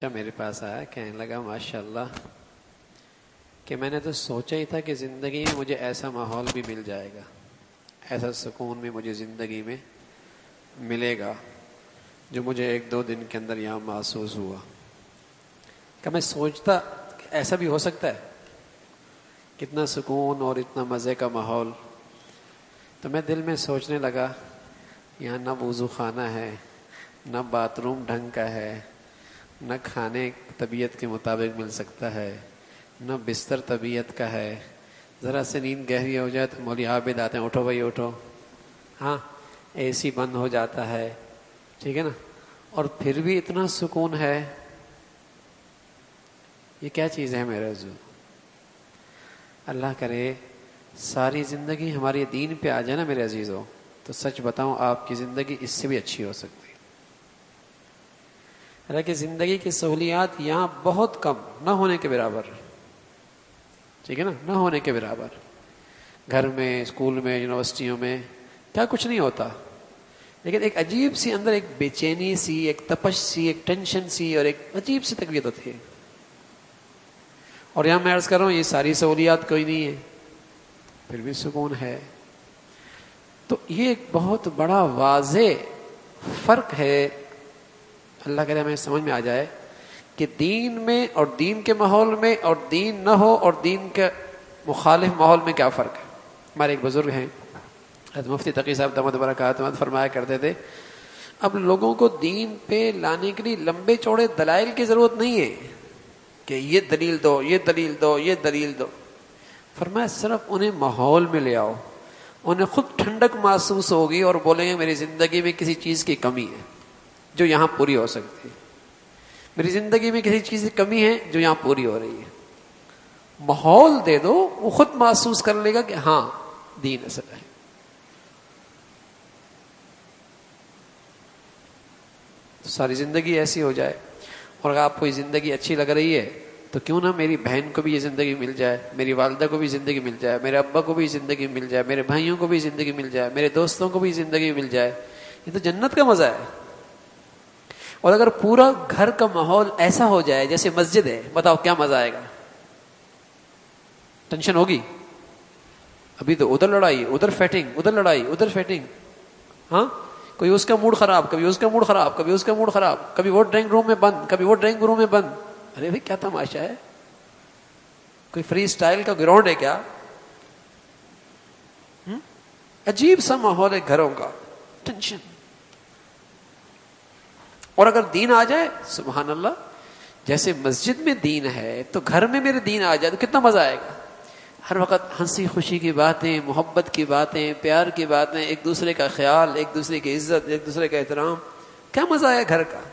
میرے پاس آیا، کہنے لگا ماشاءاللہ کہ میں نے تو سوچا ہی تھا کہ زندگی میں مجھے ایسا ماحول بھی مل جائے گا، ایسا سکون بھی مجھے زندگی میں ملے گا جو مجھے 1-2 دن کے اندر یہاں محسوس ہوا۔ کہ میں سوچتا کہ ایسا بھی ہو سکتا ہے، کتنا سکون اور اتنا مزے کا ماحول۔ تو میں دل میں سوچنے لگا یہاں نہ وضو خانہ ہے، نہ باتھ روم ڈھنگ کا ہے، نہ کھانے طبیعت کے مطابق مل سکتا ہے، نہ بستر طبیعت کا ہے۔ ذرا سے نیند گہری ہو جائے تو مولوی عابد آتے ہیں، اٹھو بھائی اٹھو، ہاں اے سی بند ہو جاتا ہے، ٹھیک ہے نا، اور پھر بھی اتنا سکون ہے۔ یہ کیا چیز ہے میرے حضور؟ اللہ کرے ساری زندگی ہماری دین پہ آ جائے نا میرے عزیزو، تو سچ بتاؤں آپ کی زندگی اس سے بھی اچھی ہو سکتی ہے۔ حالانکہ زندگی کی سہولیات یہاں بہت کم، نہ ہونے کے برابر، ٹھیک ہے نا، نہ ہونے کے برابر۔ گھر میں، اسکول میں، یونیورسٹیوں میں کیا کچھ نہیں ہوتا، لیکن ایک عجیب سی اندر ایک بے چینی سی، ایک تپش سی، ایک ٹینشن سی اور ایک عجیب سی تقویت ہوتی ہے۔ اور یہاں میں عرض کر رہا ہوں یہ ساری سہولیات کوئی نہیں ہے، پھر بھی سکون ہے۔ تو یہ ایک بہت بڑا واضح فرق ہے، اللہ کرے ہمیں سمجھ میں آ جائے کہ دین میں اور دین کے ماحول میں اور دین نہ ہو اور دین کے مخالف ماحول میں کیا فرق ہے۔ ہمارے ایک بزرگ ہیں حضرت مفتی تقی صاحب دامت برکاتہ فرمایا کرتے تھے، اب لوگوں کو دین پہ لانے کے لیے لمبے چوڑے دلائل کی ضرورت نہیں ہے کہ یہ دلیل دو، یہ دلیل دو، یہ دلیل دو۔ فرمایا صرف انہیں ماحول میں لے آؤ، انہیں خود ٹھنڈک محسوس ہوگی اور بولیں گے میری زندگی میں کسی چیز کی کمی ہے جو یہاں پوری ہو سکتی ہے، میری زندگی میں کسی چیز کی کمی ہے جو یہاں پوری ہو رہی ہے۔ ماحول دے دو، وہ خود محسوس کر لے گا کہ ہاں دین اصل ہے۔ تو ساری زندگی ایسی ہو جائے۔ اور اگر آپ کو یہ زندگی اچھی لگ رہی ہے تو کیوں نہ میری بہن کو بھی یہ زندگی مل جائے، میری والدہ کو بھی زندگی مل جائے، میرے ابا کو بھی زندگی مل جائے، میرے بھائیوں کو بھی زندگی مل جائے، میرے دوستوں کو بھی زندگی مل جائے۔ یہ تو جنت کا مزہ ہے۔ اور اگر پورا گھر کا ماحول ایسا ہو جائے جیسے مسجد ہے، بتاؤ کیا مزہ آئے گا؟ ٹینشن ہوگی؟ ابھی تو ادھر لڑائی، ادھر فائٹنگ، ادھر لڑائی، ادھر فائٹنگ، ہاں کوئی اس کا موڈ خراب، کبھی اس کا موڈ خراب، کبھی اس کا موڈ خراب، کبھی وہ ڈرائنگ روم میں بند، کبھی وہ ڈرائنگ روم میں بند۔ ارے بھائی کیا تماشا ہے؟ کوئی فری سٹائل کا گراؤنڈ ہے کیا؟ عجیب سا ماحول ہے گھروں کا، ٹینشن۔ اور اگر دین آ جائے، سبحان اللہ، جیسے مسجد میں دین ہے تو گھر میں میرے دین آ جائے تو کتنا مزہ آئے گا۔ ہر وقت ہنسی خوشی کی باتیں، محبت کی باتیں، پیار کی باتیں، ایک دوسرے کا خیال، ایک دوسرے کی عزت، ایک دوسرے کا احترام، کیا مزہ آیا گھر کا۔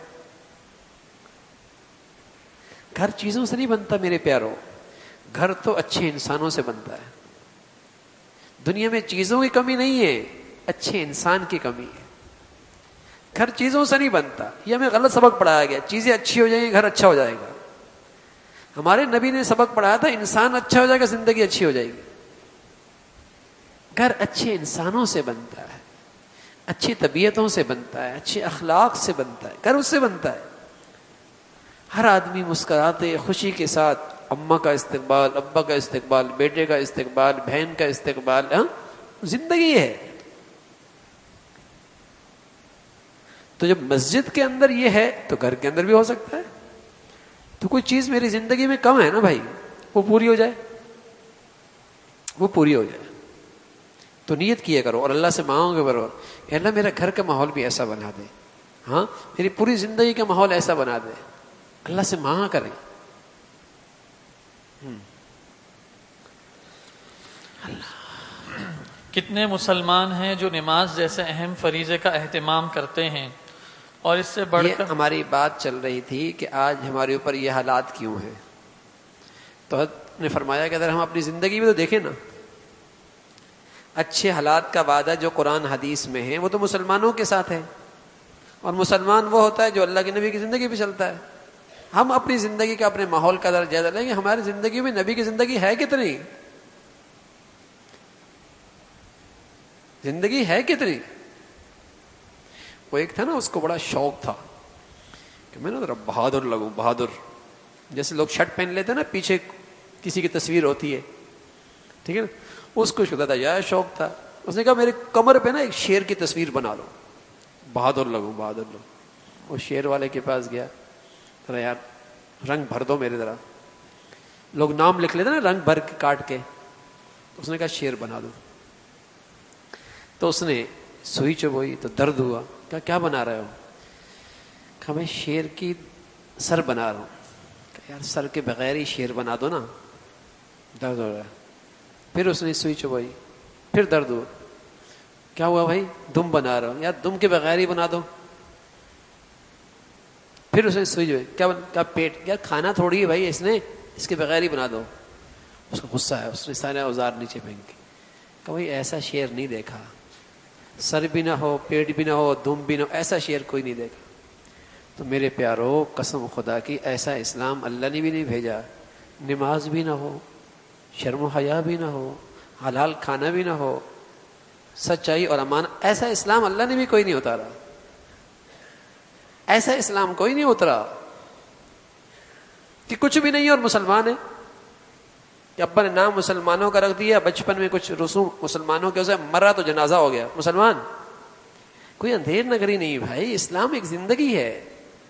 گھر چیزوں سے نہیں بنتا میرے پیاروں، گھر تو اچھے انسانوں سے بنتا ہے۔ دنیا میں چیزوں کی کمی نہیں ہے، اچھے انسان کی کمی ہے۔ گھر چیزوں سے نہیں بنتا، یہ ہمیں غلط سبق پڑھایا گیا، چیزیں اچھی ہو جائیں گی گھر اچھا ہو جائے گا۔ ہمارے نبی نے سبق پڑھایا تھا انسان اچھا ہو جائے گا زندگی اچھی ہو جائے گی۔ گھر اچھے انسانوں سے بنتا ہے، اچھی طبیعتوں سے بنتا ہے، اچھے اخلاق سے بنتا ہے، گھر اس سے بنتا ہے۔ ہر آدمی مسکراتے خوشی کے ساتھ اماں کا استقبال، ابا کا استقبال، بیٹے کا استقبال، بہن کا استقبال، ہاں زندگی ہے۔ تو جب مسجد کے اندر یہ ہے تو گھر کے اندر بھی ہو سکتا ہے۔ تو کوئی چیز میری زندگی میں کم ہے نا بھائی، وہ پوری ہو جائے، وہ پوری ہو جائے تو نیت کیا کرو اور اللہ سے مانگو گے برابر کہ اللہ میرا گھر کا ماحول بھی ایسا بنا دے، ہاں میری پوری زندگی کا ماحول ایسا بنا دے۔ اللہ سے مانگا کریں۔ کتنے مسلمان ہیں جو نماز جیسے اہم فریضے کا اہتمام کرتے ہیں اور اس سے بڑھ کر، ہماری بات چل رہی تھی کہ آج ہمارے اوپر یہ حالات کیوں ہیں۔ تو حضرت نے فرمایا کہ اگر ہم اپنی زندگی میں تو دیکھیں نا، اچھے حالات کا وعدہ جو قرآن حدیث میں ہے وہ تو مسلمانوں کے ساتھ ہے، اور مسلمان وہ ہوتا ہے جو اللہ کے نبی کی زندگی پہ چلتا ہے۔ ہم اپنی زندگی کا، اپنے ماحول کا ذرا جائزہ لیں گے، ہماری زندگی میں نبی کی زندگی ہے کتنی، زندگی ہے کتنی۔ وہ ایک تھا نا، اس کو بڑا شوق تھا کہ میں نا ذرا بہادر لگوں, بہادر. جیسے لوگ شرٹ پہن لیتے ہیں نا, پیچھے کسی کی تصویر ہوتی ہے, ٹھیک ہے نا, اس کو شدہ تھا یا شوق تھا. اس نے کہا میرے کمر پہ نا ایک شیر کی تصویر بنا لو, بہادر لگوں, بہادر لگوں. وہ شیر والے کے پاس گیا, ذرا یار رنگ بھر دو میرے ذرا. لوگ نام لکھ لیتے نا رنگ بھر کے کاٹ کے, اس نے کہا شیر بنا دو. تو اس نے سوئی چبوئی تو درد ہوا. کہا کیا بنا رہے ہو؟ کہا میں شیر کی سر بنا رہا ہوں. کہا یار سر کے بغیر ہی شیر بنا دو نا, درد ہو رہا ہے. پھر اس نے سوئی چبوئی, پھر درد ہوا. کیا ہوا بھائی؟ دم بنا رہا ہوں. یار دم کے بغیر ہی بنا دو. پھر اس نے سوئی چبوئی, کیا پیٹ, یار کھانا تھوڑی ہے بھائی, اس کے بغیر ہی بنا دو. اس کو غصہ ہے, اس نے سارے اوزار نیچے پھینک کے کہا بھائی ایسا شیر نہیں دیکھا, سر بھی نہ ہو, پیٹ بھی نہ ہو, دم بھی نہ ہو, ایسا شیر کوئی نہیں دیکھا. تو میرے پیارو قسم خدا کی ایسا اسلام اللہ نے بھی نہیں بھیجا. نماز بھی نہ ہو, شرم و حیا بھی نہ ہو, حلال کھانا بھی نہ ہو, سچائی اور امانت, ایسا اسلام اللہ نے بھی کوئی نہیں اتارا. ایسا اسلام کوئی نہیں اترا کہ کچھ بھی نہیں اور مسلمان ہے. کہ ابا نے نام مسلمانوں کا رکھ دیا, بچپن میں کچھ رسوم مسلمانوں کے, اسے مرا تو جنازہ ہو گیا مسلمان. کوئی اندھیر نگری نہیں بھائی, اسلام ایک زندگی ہے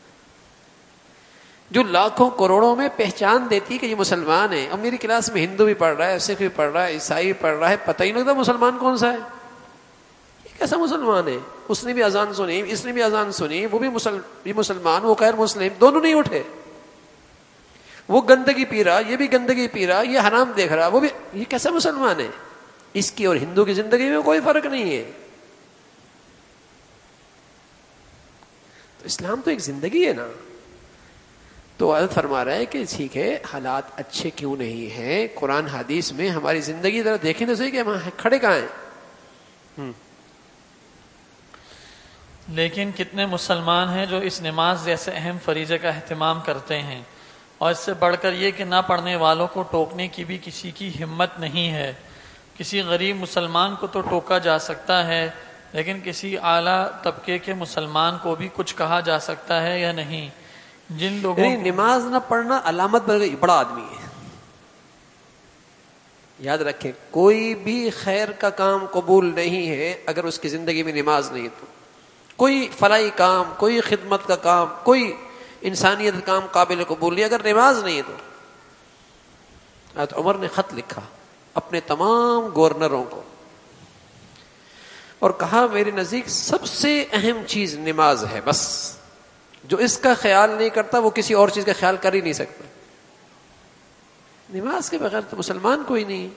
جو لاکھوں کروڑوں میں پہچان دیتی کہ یہ مسلمان ہے. اور میری کلاس میں ہندو بھی پڑھ رہا ہے, سکھ بھی پڑھ رہا ہے, عیسائی بھی پڑھ رہا ہے, پتہ ہی نہیں لگتا مسلمان کون سا ہے. یہ کیسا مسلمان ہے؟ اس نے بھی اذان سنی, اس نے بھی اذان سنی, وہ بھی مسلمان, وہ غیر مسلم, دونوں نہیں اٹھے. وہ گندگی پی رہا, یہ بھی گندگی پی رہا, یہ حرام دیکھ رہا, وہ بھی. یہ کیسا مسلمان ہے؟ اس کی اور ہندو کی زندگی میں کوئی فرق نہیں ہے. تو اسلام تو ایک زندگی ہے نا. تو حضرت فرما رہا ہے کہ ٹھیک ہے حالات اچھے کیوں نہیں ہیں, قرآن حدیث میں ہماری زندگی ذرا دیکھیں تو صحیح کہ ہم کھڑے کہاں ہیں. لیکن کتنے مسلمان ہیں جو اس نماز جیسے اہم فریضے کا اہتمام کرتے ہیں, اور اس سے بڑھ کر یہ کہ نہ پڑھنے والوں کو ٹوکنے کی بھی کسی کی ہمت نہیں ہے. کسی غریب مسلمان کو تو ٹوکا جا سکتا ہے, لیکن کسی اعلیٰ طبقے کے مسلمان کو بھی کچھ کہا جا سکتا ہے یا نہیں؟ جن لوگوں نماز نہ پڑھنا علامت بن گئی بڑا آدمی ہے. یاد رکھیں, کوئی بھی خیر کا کام قبول نہیں ہے اگر اس کی زندگی میں نماز نہیں. تو کوئی فلاحی کام, کوئی خدمت کا کام, کوئی انسانیت کا کام قابل قبول نہیں اگر نماز نہیں ہے. تو حضرت عمر نے خط لکھا اپنے تمام گورنروں کو اور کہا میرے نزدیک سب سے اہم چیز نماز ہے, بس جو اس کا خیال نہیں کرتا وہ کسی اور چیز کا خیال کر ہی نہیں سکتا. نماز کے بغیر تو مسلمان کوئی نہیں,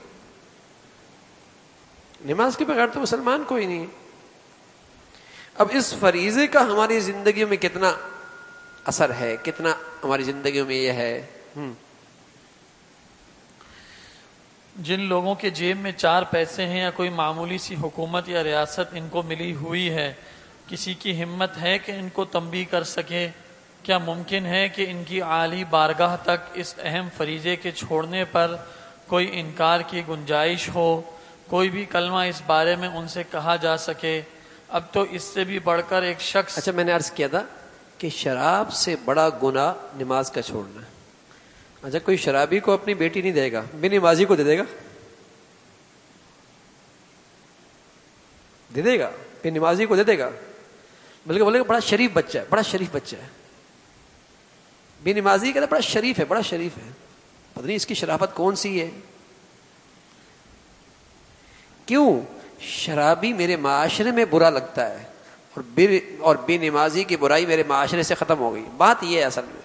نماز کے بغیر تو مسلمان کوئی نہیں. اب اس فریضے کا ہماری زندگیوں میں کتنا اثر ہے, کتنا ہماری زندگیوں میں یہ ہے. جن لوگوں کے جیب میں 4 پیسے ہیں یا کوئی معمولی سی حکومت یا ریاست ان کو ملی ہوئی ہے, کسی کی ہمت ہے کہ ان کو تنبیہ کر سکے؟ کیا ممکن ہے کہ ان کی عالی بارگاہ تک اس اہم فریضے کے چھوڑنے پر کوئی انکار کی گنجائش ہو؟ کوئی بھی کلمہ اس بارے میں ان سے کہا جا سکے؟ اب تو اس سے بھی بڑھ کر ایک شخص. اچھا میں نے عرض کیا تھا کہ شراب سے بڑا گناہ نماز کا چھوڑنا ہے. اچھا کوئی شرابی کو اپنی بیٹی نہیں دے گا, بے نمازی کو دے دے گا, دے دے گا, بے نمازی کو دے دے گا, بلکہ بولے گا بڑا شریف بچہ ہے, بڑا شریف بچہ ہے. بے نمازی کہتا ہے بڑا شریف ہے, بڑا شریف ہے. پتہ نہیں اس کی شرافت کون سی ہے. کیوں؟ شرابی میرے معاشرے میں برا لگتا ہے اور بے نمازی کی برائی میرے معاشرے سے ختم ہو گئی. بات یہ ہے اصل میں,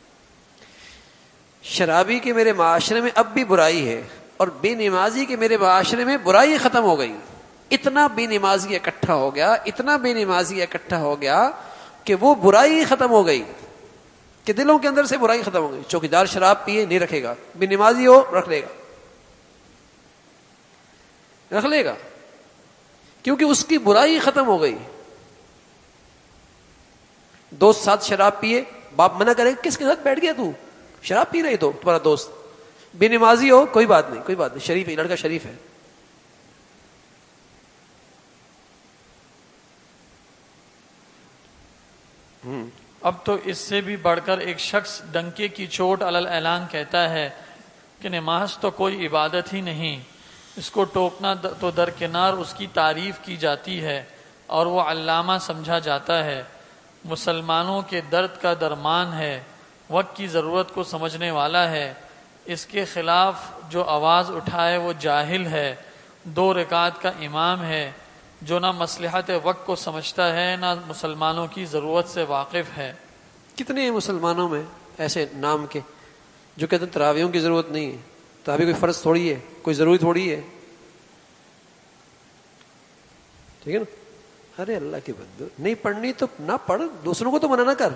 شرابی کے میرے معاشرے میں اب بھی برائی ہے اور بے نمازی کے میرے معاشرے میں برائی ختم ہو گئی. اتنا بے نمازی اکٹھا ہو گیا, اتنا بے نمازی اکٹھا ہو گیا کہ وہ برائی ختم ہو گئی, کہ دلوں کے اندر سے برائی ختم ہو گئی. چوکیدار شراب پیے نہیں رکھے گا, بے نمازی ہو رکھ لے گا, رکھ لے گا, کیونکہ اس کی برائی ختم ہو گئی. دوست ساتھ شراب پیے, باپ منع کرے کس کے ساتھ بیٹھ گیا تو, شراب پی رہی تو تمہارا دوست, بے نمازی ہو کوئی بات نہیں, کوئی بات نہیں, شریف ہے لڑکا, شریف ہے. اب تو اس سے بھی بڑھ کر ایک شخص ڈنکے کی چوٹ علل اعلان کہتا ہے کہ نماز تو کوئی عبادت ہی نہیں، اس کو ٹوکنا تو درکنار اس کی تعریف کی جاتی ہے اور وہ علامہ سمجھا جاتا ہے، مسلمانوں کے درد کا درمان ہے، وقت کی ضرورت کو سمجھنے والا ہے، اس کے خلاف جو آواز اٹھائے وہ جاہل ہے، 2 رکعت کا امام ہے، جو نہ مصلحت وقت کو سمجھتا ہے نہ مسلمانوں کی ضرورت سے واقف ہے۔ کتنے ہیں مسلمانوں میں ایسے نام کے جو کہتے ہیں تراویحوں کی ضرورت نہیں ہے، تراویح کوئی فرض تھوڑی ہے، کوئی ضروری تھوڑی ہے، ٹھیک ہے نا؟ ارے اللہ کے بندو، نہیں پڑھنی تو نہ پڑھ، دوسروں کو تو منع نہ کر۔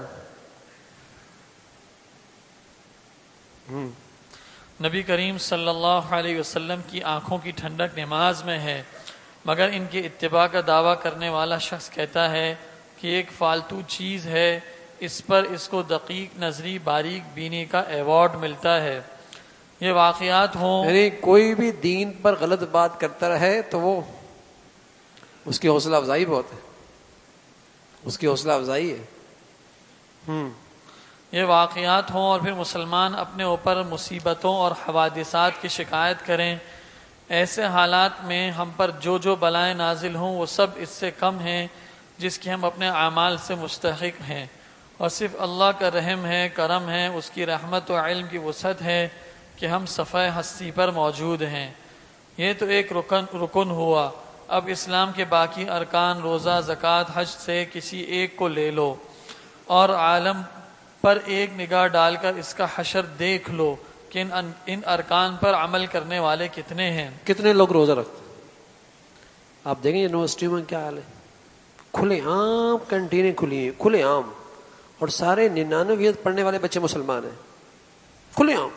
نبی کریم صلی اللہ علیہ وسلم کی آنکھوں کی ٹھنڈک نماز میں ہے، مگر ان کے اتباع کا دعویٰ کرنے والا شخص کہتا ہے کہ ایک فالتو چیز ہے، اس پر اس کو دقیق نظری باریک بینی کا ایوارڈ ملتا ہے۔ یہ واقعات ہوں، یعنی کوئی بھی دین پر غلط بات کرتا رہے تو وہ اس کی حوصلہ افزائی بہت ہے، اس کی حوصلہ افزائی ہے۔ یہ واقعات ہوں اور پھر مسلمان اپنے اوپر مصیبتوں اور حوادثات کی شکایت کریں، ایسے حالات میں ہم پر جو جو بلائیں نازل ہوں وہ سب اس سے کم ہیں جس کی ہم اپنے اعمال سے مستحق ہیں، اور صرف اللہ کا رحم ہے، کرم ہے، اس کی رحمت و علم کی وسعت ہے کہ ہم صفحہ ہستی پر موجود ہیں۔ یہ تو ایک رکن ہوا، اب اسلام کے باقی ارکان روزہ، زکوٰۃ، حج سے کسی ایک کو لے لو اور عالم پر ایک نگاہ ڈال کر اس کا حشر دیکھ لو کہ ان ارکان پر عمل کرنے والے کتنے ہیں۔ کتنے لوگ روزہ رکھتے ہیں؟ آپ دیکھیں یونیورسٹیوں میں کیا حال ہے، کھلے عام کنٹینیں کھلی ہیں، کھلے عام، اور سارے 99% پڑھنے والے بچے مسلمان ہیں، کھلے عام۔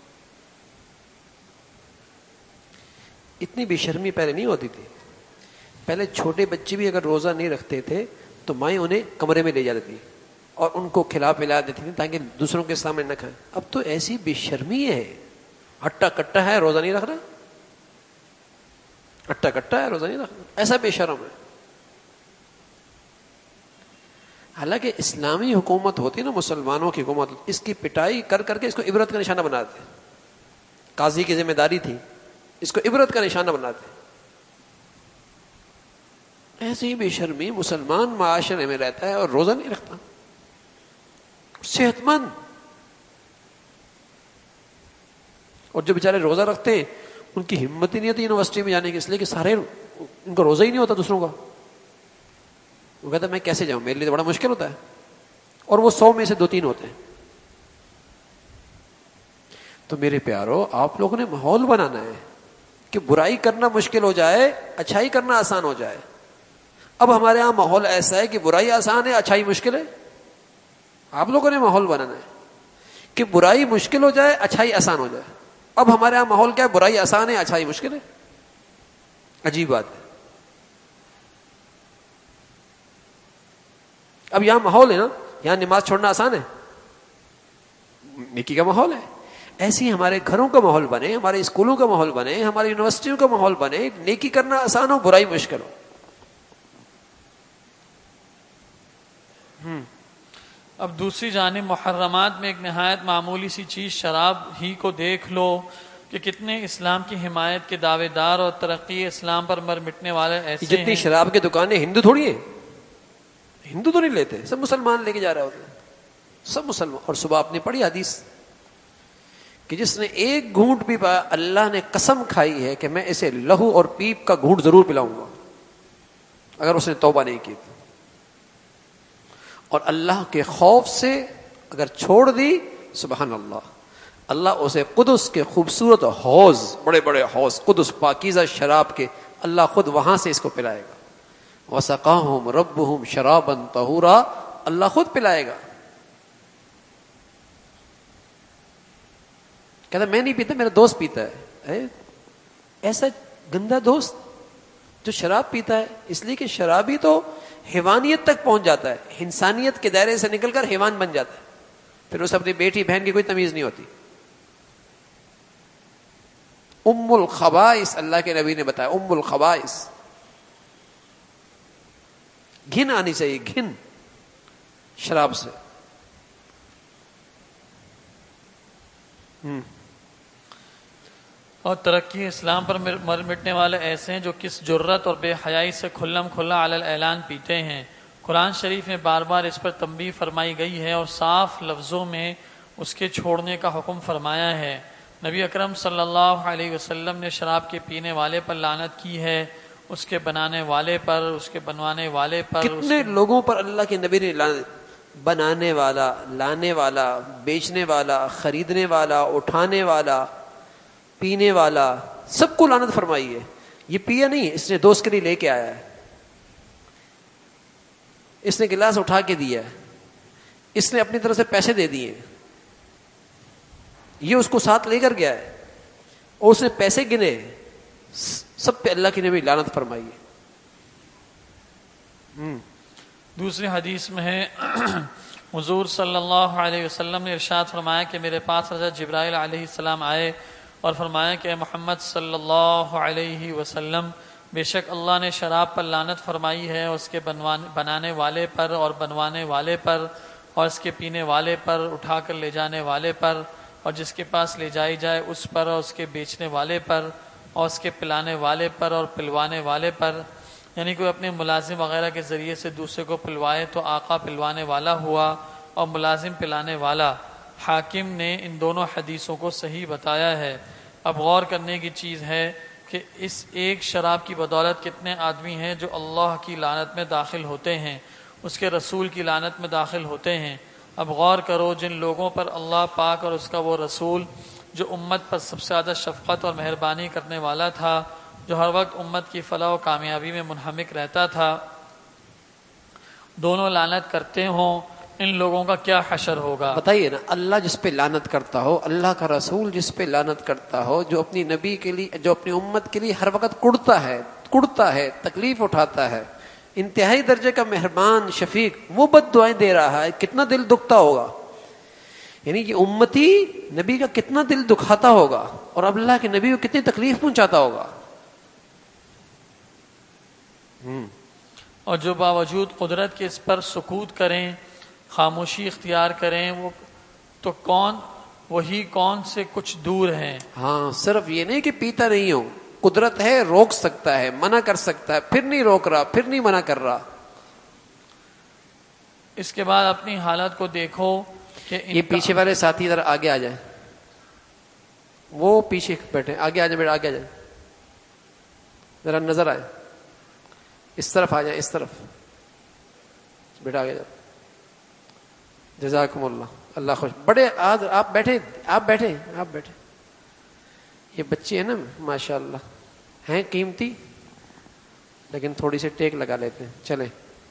اتنی بے شرمی پہلے نہیں ہوتی تھی، پہلے چھوٹے بچے بھی اگر روزہ نہیں رکھتے تھے تو مائیں انہیں کمرے میں لے جاتی تھی اور ان کو کھلا پلا دیتی تھی تاکہ دوسروں کے سامنے نہ کھائیں۔ اب تو ایسی بے شرمی ہے، ہٹا کٹا ہے روزہ نہیں رکھ رہا، ہٹا کٹا ہے روزہ نہیں رکھ رہا، ایسا بے شرم ہے۔ حالانکہ اسلامی حکومت ہوتی نا، مسلمانوں کی حکومت، اس کی پٹائی کر کر کے اس کو عبرت کا نشانہ بناتے ہیں، قاضی کی ذمہ داری تھی اس کو عبرت کا نشانہ بناتے ہیں۔ ایسے ہی بے شرمی مسلمان معاشرے میں رہتا ہے اور روزہ نہیں رکھتا، صحت مند، اور جو بیچارے روزہ رکھتے ہیں ان کی ہمت ہی نہیں ہوتی یونیورسٹی میں جانے کی، اس لیے کہ سارے ان کا روزہ ہی نہیں ہوتا دوسروں کا، وہ کہتا ہے میں کیسے جاؤں، میرے لیے تو بڑا مشکل ہوتا ہے، اور وہ 100 میں سے 2-3 ہوتے ہیں۔ تو میرے پیارو، آپ لوگوں نے ماحول بنانا ہے کہ برائی کرنا مشکل ہو جائے، اچھائی کرنا آسان ہو جائے۔ اب ہمارے ہاں ماحول ایسا ہے کہ برائی آسان ہے، اچھائی مشکل ہے۔ آپ لوگوں نے ماحول بنانا ہے کہ برائی مشکل ہو جائے، اچھائی آسان ہو جائے۔ اب ہمارے ہاں ماحول کیا ہے؟ برائی آسان ہے، اچھائی مشکل ہے۔ عجیب بات ہے۔ اب یہاں ماحول ہے نا، یہاں نماز چھوڑنا آسان ہے، نیکی کا ماحول ہے۔ ایسے ہی ہمارے گھروں کا ماحول بنے، ہمارے اسکولوں کا ماحول بنے، ہماری یونیورسٹیوں کا ماحول بنے، نیکی کرنا آسان ہو، برائی مشکل ہو۔ اب دوسری جانب محرمات میں ایک نہایت معمولی سی چیز شراب ہی کو دیکھ لو کہ کتنے اسلام کی حمایت کے دعوے دار اور ترقی اسلام پر مر مٹنے والے ایسے ہیں۔ جتنی شراب کی دکانیں ہندو تھوڑی ہیں، ہندو تو نہیں لیتے، سب مسلمان لے کے جا رہے ہوتے ہیں، سب مسلمان۔ اور صبح آپ نے پڑھی حدیث کہ جس نے ایک گھونٹ بھی پایا، اللہ نے قسم کھائی ہے کہ میں اسے لہو اور پیپ کا گھونٹ ضرور پلاؤں گا اگر اس نے توبہ نہیں کی۔ اور اللہ کے خوف سے اگر چھوڑ دی، سبحان اللہ، اللہ اسے قدس کے خوبصورت حوض، بڑے بڑے حوض قدس پاکیزہ شراب کے، اللہ خود وہاں سے اس کو پلائے گا۔ وَسَقَاهُمْ رَبُّهُمْ شَرَابًا طَهُورًا، اللہ خود پلائے گا۔ کہتا میں نہیں پیتا، میرا دوست پیتا ہے۔ ایسا گندا دوست جو شراب پیتا ہے، اس لیے کہ شرابی تو حیوانیت تک پہنچ جاتا ہے، انسانیت کے دائرے سے نکل کر حیوان بن جاتا ہے، پھر اسے اپنی بیٹی بہن کی کوئی تمیز نہیں ہوتی۔ ام الخبائث، اللہ کے نبی نے بتایا، ام الخبائث، گھن آنی چاہیے، گھن شراب سے۔ اور ترقی اسلام پر مر مٹنے والے ایسے ہیں جو کس جرت اور بے حیائی سے کھلم کھلا علی الاعلان پیتے ہیں۔ قرآن شریف میں بار بار اس پر تنبیہ فرمائی گئی ہے اور صاف لفظوں میں اس کے چھوڑنے کا حکم فرمایا ہے۔ نبی اکرم صلی اللہ علیہ وسلم نے شراب کے پینے والے پر لعنت کی ہے، اس کے بنانے والے پر، اس کے بنوانے والے پر۔ کتنے لوگوں پر اللہ کے نبی نے لعنت، بنانے والا، لانے والا، بیچنے والا، خریدنے والا، اٹھانے والا، پینے والا، سب کو لعنت فرمائی ہے۔ یہ پیا نہیں، اس نے دوست کے لیے لے کے آیا ہے، اس نے گلاس اٹھا کے دیا ہے، اس نے اپنی طرف سے پیسے دے دیے، یہ اس کو ساتھ لے کر گیا ہے اور اس نے پیسے گنے، سب پہ اللہ کی نبی لعنت فرمائی ہے۔ دوسری حدیث میں ہے حضور صلی اللہ علیہ وسلم نے ارشاد فرمایا کہ میرے پاس حضرت جبرائیل علیہ السلام آئے اور فرمایا کہ محمد صلی اللہ علیہ وسلم، بے شک اللہ نے شراب پر لعنت فرمائی ہے، اس کے بنانے والے پر اور بنوانے والے پر، اور اس کے پینے والے پر، اٹھا کر لے جانے والے پر، اور جس کے پاس لے جائی جائے اس پر، اور اس کے بیچنے والے پر، اور اس کے پلانے والے پر اور پلوانے والے پر۔ یعنی کوئی اپنے ملازم وغیرہ کے ذریعے سے دوسرے کو پلوائے تو آقا پلوانے والا ہوا اور ملازم پلانے والا۔ حاکم نے ان دونوں حدیثوں کو صحیح بتایا ہے۔ اب غور کرنے کی چیز ہے کہ اس ایک شراب کی بدولت کتنے آدمی ہیں جو اللہ کی لعنت میں داخل ہوتے ہیں، اس کے رسول کی لعنت میں داخل ہوتے ہیں۔ اب غور کرو، جن لوگوں پر اللہ پاک اور اس کا وہ رسول جو امت پر سب سے زیادہ شفقت اور مہربانی کرنے والا تھا، جو ہر وقت امت کی فلاح و کامیابی میں منہمک رہتا تھا، دونوں لعنت کرتے ہوں، ان لوگوں کا کیا حشر ہوگا؟ بتائیے نا، اللہ جس پہ لعنت کرتا ہو، اللہ کا رسول جس پہ لعنت کرتا ہو، جو اپنی نبی کے لیے، جو اپنی امت کے لیے ہر وقت کڑتا ہے، تکلیف اٹھاتا ہے، انتہائی درجے کا مہربان شفیق، وہ بد دعائیں دے رہا ہے، کتنا دل دکھتا ہوگا؟ یعنی کہ امتی نبی کا کتنا دل دکھاتا ہوگا اور اب اللہ کے نبی کو کتنی تکلیف پہنچاتا ہوگا۔ اور جو باوجود قدرت کے اس پر سکوت کریں، خاموشی اختیار کریں، وہ تو وہی کون سے کچھ دور ہیں۔ ہاں، صرف یہ نہیں کہ پیتا نہیں ہوں، قدرت ہے، روک سکتا ہے، منع کر سکتا ہے، پھر نہیں روک رہا، پھر نہیں منع کر رہا۔ اس کے بعد اپنی حالت کو دیکھو کہ یہ پیچھے والے ساتھی ذرا آگے آ جائیں، وہ پیچھے بیٹھے، آگے آ جائیں، بیٹا آگے آ جائیں، ذرا نظر آئے، اس طرف آ جائیں، اس طرف بیٹا آگے جاؤ۔ جزاکم اللہ، اللہ خوش۔ بڑے آج آپ بیٹھے یہ بچے ہیں نا ماشاء اللہ ہیں قیمتی، لیکن تھوڑی سی ٹیک لگا لیتے ہیں، چلیں۔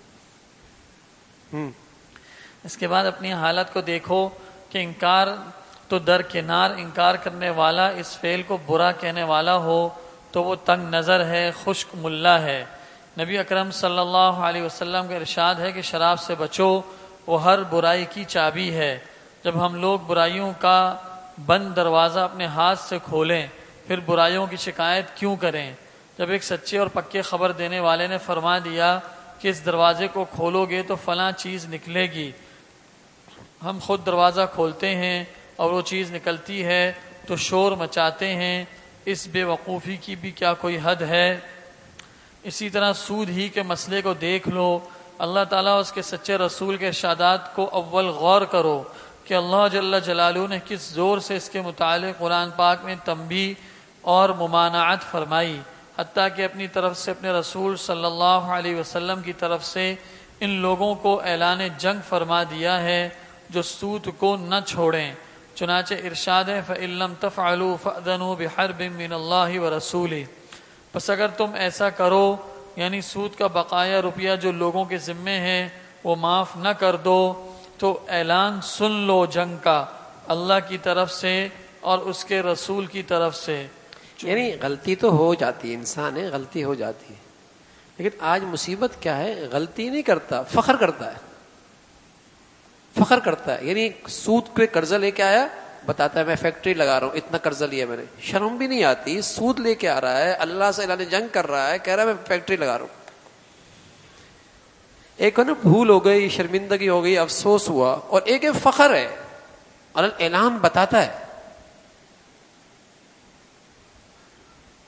اس کے بعد اپنی حالت کو دیکھو کہ انکار تو درکنار، انکار کرنے والا اس فعل کو برا کہنے والا ہو تو وہ تنگ نظر ہے، خشک ملا ہے۔ نبی اکرم صلی اللہ علیہ وسلم کا ارشاد ہے کہ شراب سے بچو، وہ ہر برائی کی چابی ہے۔ جب ہم لوگ برائیوں کا بند دروازہ اپنے ہاتھ سے کھولیں، پھر برائیوں کی شکایت کیوں کریں؟ جب ایک سچے اور پکے خبر دینے والے نے فرما دیا کہ اس دروازے کو کھولو گے تو فلاں چیز نکلے گی، ہم خود دروازہ کھولتے ہیں اور وہ چیز نکلتی ہے تو شور مچاتے ہیں، اس بے وقوفی کی بھی کیا کوئی حد ہے؟ اسی طرح سود ہی کے مسئلے کو دیکھ لو، اللہ تعالیٰ اس کے سچے رسول کے ارشادات کو اول غور کرو کہ اللہ جل جلالہ نے کس زور سے اس کے متعلق قرآن پاک میں تنبیہ اور ممانعت فرمائی، حتیٰ کہ اپنی طرف سے اپنے رسول صلی اللہ علیہ وسلم کی طرف سے ان لوگوں کو اعلان جنگ فرما دیا ہے جو سود کو نہ چھوڑیں۔ چنانچہ ارشاد ہے فَإِن لَّمْ تَفْعَلُوا فَأْذَنُوا بِحَرْبٍ مِّنَ اللَّهِ وَرَسُولِهِ، پس اگر تم ایسا کرو، یعنی سود کا بقایا روپیہ جو لوگوں کے ذمے ہے وہ معاف نہ کر دو، تو اعلان سن لو جنگ کا اللہ کی طرف سے اور اس کے رسول کی طرف سے۔ یعنی غلطی تو ہو جاتی ہے، انسان ہے، غلطی ہو جاتی ہے، لیکن آج مصیبت کیا ہے، غلطی نہیں کرتا، فخر کرتا ہے، فخر کرتا ہے۔ یعنی سود پہ قرضہ لے کے آیا، بتاتا ہے میں فیکٹری لگا رہا ہوں، اتنا قرضہ لیا میں نے، شرم بھی نہیں آتی، سود لے کے آ رہا ہے، اللہ سے اعلان جنگ کر رہا ہے، کہہ رہا ہے میں فیکٹری لگا رہا ہوں۔ ایک ہے نا بھول ہو گئی، شرمندگی ہو گئی، افسوس ہوا، اور ایک ہے فخر ہے، اعلان بتاتا ہے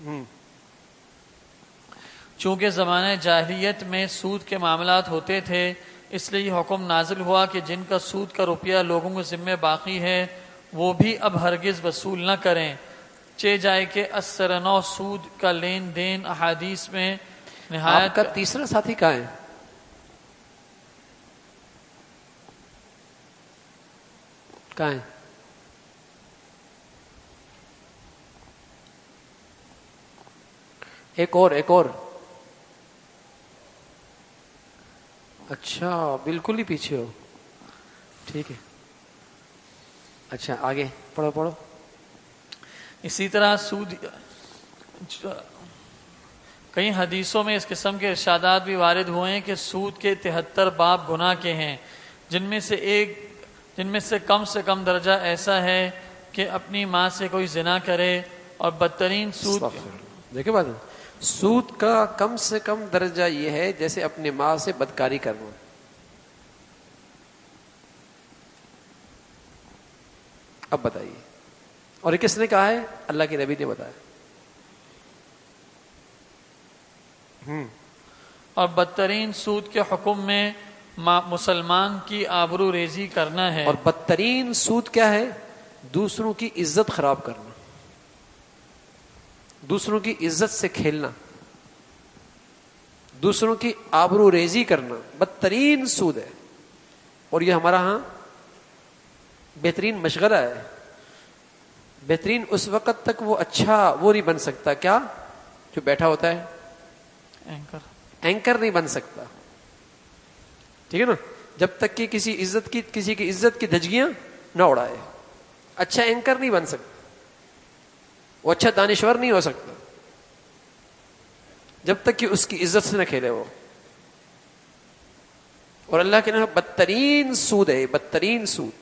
چونکہ زمانہ جاہلیت میں سود کے معاملات ہوتے تھے، اس لیے یہ حکم نازل ہوا کہ جن کا سود کا روپیہ لوگوں کے ذمہ باقی ہے وہ بھی اب ہرگز وصول نہ کریں، چہ جائے کہ اثرنو سود کا لین دین احادیث میں نہایت۔ آپ کا تیسرا ساتھی کہاں ہے؟ کہاں ہے؟ ایک اور اچھا بالکل ہی پیچھے ہو، ٹھیک ہے، اچھا آگے پڑھو۔ اسی طرح سود، کئی حدیثوں میں اس قسم کے ارشادات بھی وارد ہوئے ہیں کہ سود کے 73 باب گناہ کے ہیں، جن میں سے کم درجہ ایسا ہے کہ اپنی ماں سے کوئی زنا کرے، اور بدترین سود، دیکھیں بات، سود کا کم سے کم درجہ یہ ہے جیسے اپنے ماں سے بدکاری کرنا۔ اب بتائیے، اور یہ کس نے کہا ہے؟ اللہ کے نبی نے بتایا۔ اور بدترین سود کے حکم میں مسلمان کی آبرو ریزی کرنا ہے۔ اور بدترین سود کیا ہے؟ دوسروں کی عزت خراب کرنا، دوسروں کی عزت سے کھیلنا، دوسروں کی آبرو ریزی کرنا بدترین سود ہے۔ اور یہ ہمارا ہاں بہترین مشغلہ ہے۔ بہترین اس وقت تک وہ اچھا وہ نہیں بن سکتا کیا جو بیٹھا ہوتا ہے، اینکر نہیں بن سکتا، ٹھیک ہے نا، جب تک کہ کسی کی عزت کی دھجگیاں نہ اڑائے، اچھا اینکر نہیں بن سکتا، وہ اچھا دانشور نہیں ہو سکتا جب تک کہ اس کی عزت سے نہ کھیلے وہ۔ اور اللہ کے نام بدترین سود ہے، بدترین سود۔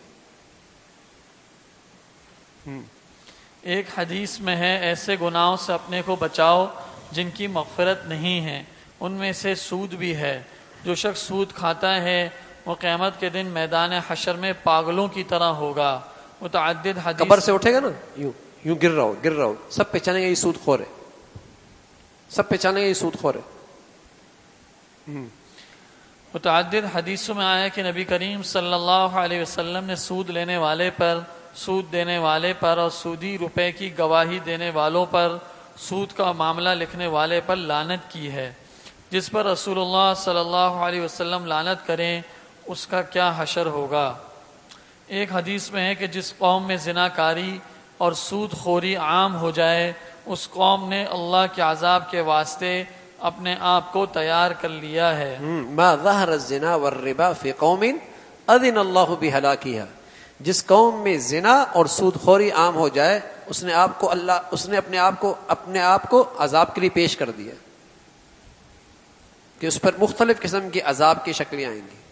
ایک حدیث میں ہے، ایسے گناہوں سے اپنے کو بچاؤ جن کی مغفرت نہیں ہے، ان میں سے سود بھی ہے۔ جو شخص سود کھاتا ہے وہ قیامت کے دن میدان حشر میں پاگلوں کی طرح ہوگا۔ متعدد حدیث، قبر سے اٹھے گا نا، یوں گر رہا ہو، سب پہچانے گا یہ سود خور ہے، سب پہچانے گا یہ سود خور ہے۔ متعدد حدیثوں میں آیا کہ نبی کریم صلی اللہ علیہ وسلم نے سود لینے والے پر، سود دینے والے پر اور سودی روپے کی گواہی دینے والوں پر، سود کا معاملہ لکھنے والے پر لعنت کی ہے۔ جس پر رسول اللہ صلی اللہ علیہ وسلم لعنت کریں اس کا کیا حشر ہوگا۔ ایک حدیث میں ہے کہ جس قوم میں زنا کاری اور سود خوری عام ہو جائے اس قوم نے اللہ کے عذاب کے واسطے اپنے آپ کو تیار کر لیا ہے۔ ما ظہر الزنا والربا فی قوم اذن اللہ بہلاکہا، جس قوم میں زنا اور سود خوری عام ہو جائے اس نے اپنے آپ کو عذاب کے لیے پیش کر دیا کہ اس پر مختلف قسم کی عذاب کی شکلیں آئیں گی۔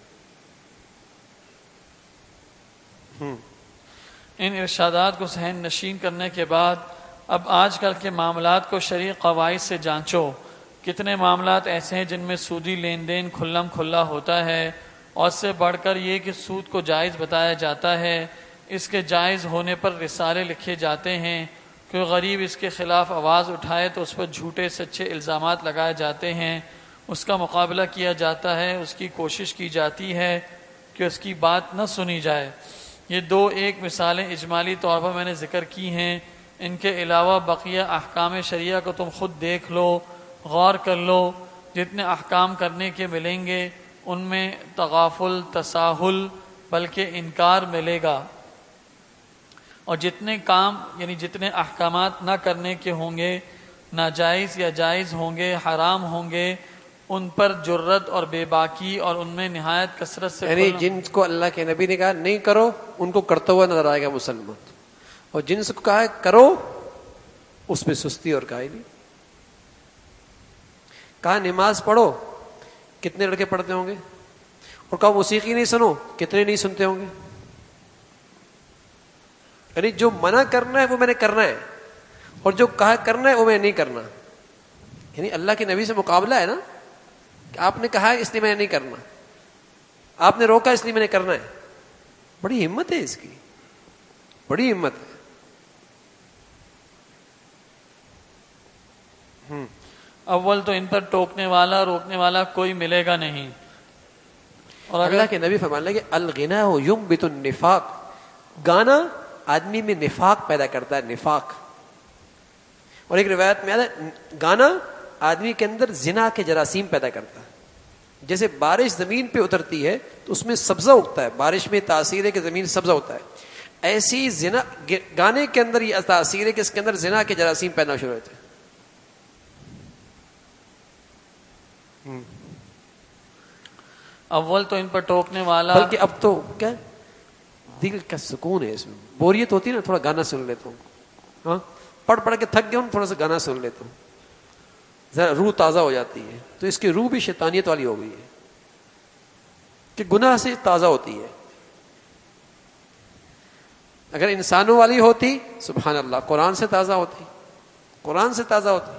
ان ارشادات کو ذہن نشین کرنے کے بعد اب آج کل کے معاملات کو شرعی قواعد سے جانچو۔ کتنے معاملات ایسے ہیں جن میں سودی لین دین کھلم کھلا ہوتا ہے، اور اس سے بڑھ کر یہ کہ سود کو جائز بتایا جاتا ہے، اس کے جائز ہونے پر رسالے لکھے جاتے ہیں، کوئی غریب اس کے خلاف آواز اٹھائے تو اس پر جھوٹے سچے الزامات لگائے جاتے ہیں، اس کا مقابلہ کیا جاتا ہے، اس کی کوشش کی جاتی ہے کہ اس کی بات نہ سنی جائے۔ یہ دو ایک مثالیں اجمالی طور پر میں نے ذکر کی ہیں، ان کے علاوہ بقیہ احکام شریعہ کو تم خود دیکھ لو، غور کر لو، جتنے احکام کرنے کے ملیں گے ان میں تغافل، تساہل بلکہ انکار ملے گا، اور جتنے کام یعنی جتنے احکامات نہ کرنے کے ہوں گے، ناجائز یا جائز ہوں گے، حرام ہوں گے، ان پر جرت اور بے باکی اور ان میں نہایت کثرت سے، یعنی جن کو اللہ کے نبی نے کہا نہیں کرو ان کو کرتا ہوا نظر آئے گا مسلمان، اور جن سے کہا ہے کرو اس میں سستی اور کاہلی۔ کہا نماز پڑھو، کتنے لڑکے پڑھتے ہوں گے، اور کہا موسیقی نہیں سنو، کتنے نہیں سنتے ہوں گے۔ یعنی جو منع کرنا ہے وہ میں نے کرنا ہے، اور جو کہا کرنا ہے وہ میں نہیں کرنا۔ یعنی اللہ کے نبی سے مقابلہ ہے نا، کہ آپ نے کہا ہے اس لیے میں نے نہیں کرنا، آپ نے روکا اس لیے میں نے کرنا ہے۔ بڑی ہمت ہے اس کی، بڑی ہمت ہے۔ اول تو ان پر ٹوکنے والا روکنے والا کوئی ملے گا نہیں. اور اللہ کے نبی فرمانے لگے الغنا ينبت النفاق، گانا آدمی میں نفاق پیدا کرتا ہے، نفاق. اور ایک روایت میں آتا ہے گانا آدمی کے اندر زنا کے جراثیم پیدا کرتا ہے. جیسے بارش زمین پہ اترتی ہے تو اس میں سبزہ اگتا ہے، بارش میں تاثیر ہے کہ زمین سبزہ ہوتا ہے، ایسی زنا گانے کے اندر یہ تاثیر ہے کہ اس کے اندر زنا کے جراثیم پیدا شروع ہوتے ہیں. اول تو ان پر ٹوکنے والا، بلکہ اب تو کیا دل کا سکون ہے، اس میں بوریت ہوتی ہے نا، تھوڑا گانا سن لیتا ہوں، ہاں پڑھ پڑھ کے تھک گیا ہوں، تھوڑا سا گانا سن لیتا ہوں، ذرا روح تازہ ہو جاتی ہے. تو اس کی روح بھی شیطانیت والی ہو گئی ہے کہ گناہ سے تازہ ہوتی ہے. اگر انسانوں والی ہوتی سبحان اللہ قرآن سے تازہ ہوتی، قرآن سے تازہ ہوتی.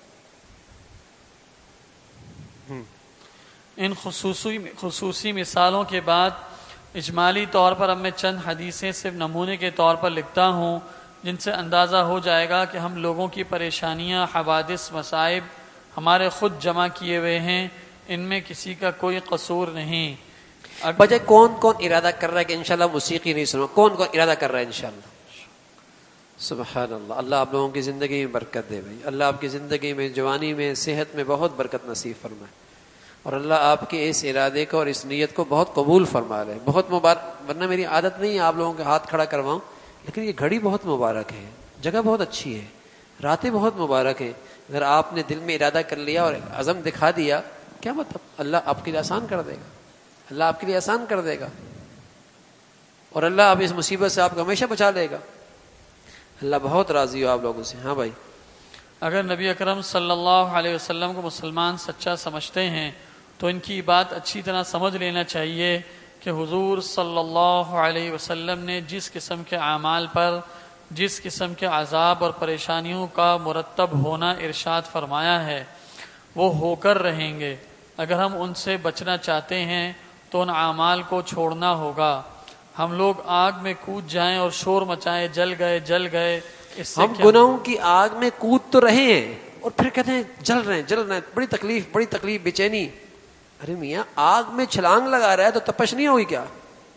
ان خصوصی مثالوں کے بعد اجمالی طور پر اب میں چند حدیثیں صرف نمونے کے طور پر لکھتا ہوں جن سے اندازہ ہو جائے گا کہ ہم لوگوں کی پریشانیاں، حوادث، مصائب ہمارے خود جمع کیے ہوئے ہیں، ان میں کسی کا کوئی قصور نہیں. بجے کون کون ارادہ کر رہا ہے کہ انشاءاللہ موسیقی نہیں سنو؟ کون کون ارادہ کر رہا ہے انشاءاللہ؟ سبحان اللہ. اللہ آپ لوگوں کی زندگی میں برکت دے بھائی. اللہ آپ کی زندگی میں، جوانی میں، صحت میں بہت برکت نصیب فرمائے، اور اللہ آپ کے اس ارادے کو اور اس نیت کو بہت قبول فرما لے. بہت مبارک. ورنہ میری عادت نہیں ہے آپ لوگوں کے ہاتھ کھڑا کرواؤں، لیکن یہ گھڑی بہت مبارک ہے، جگہ بہت اچھی ہے، راتیں بہت مبارک ہیں. اگر آپ نے دل میں ارادہ کر لیا اور عزم دکھا دیا، کیا مطلب، اللہ آپ کے لیے آسان کر دے گا، اللہ آپ کے لیے آسان کر دے گا، اور اللہ آپ اس مصیبت سے آپ کو ہمیشہ بچا لے گا. اللہ بہت راضی ہو آپ لوگوں سے. ہاں بھائی. اگر نبی اکرم صلی اللہ علیہ وسلم کو مسلمان سچا سمجھتے ہیں تو ان کی بات اچھی طرح سمجھ لینا چاہیے کہ حضور صلی اللہ علیہ وسلم نے جس قسم کے اعمال پر جس قسم کے عذاب اور پریشانیوں کا مرتب ہونا ارشاد فرمایا ہے وہ ہو کر رہیں گے. اگر ہم ان سے بچنا چاہتے ہیں تو ان اعمال کو چھوڑنا ہوگا. ہم لوگ آگ میں کود جائیں اور شور مچائیں جل گئے جل گئے، اس سے ہم گناہوں کی آگ میں کود تو رہے ہیں اور پھر کہتے ہیں جل رہے ہیں، بڑی تکلیف بے چینی. ارے میاں آگ میں چھلانگ لگا رہا ہے تو تپش نہیں ہوگی کیا؟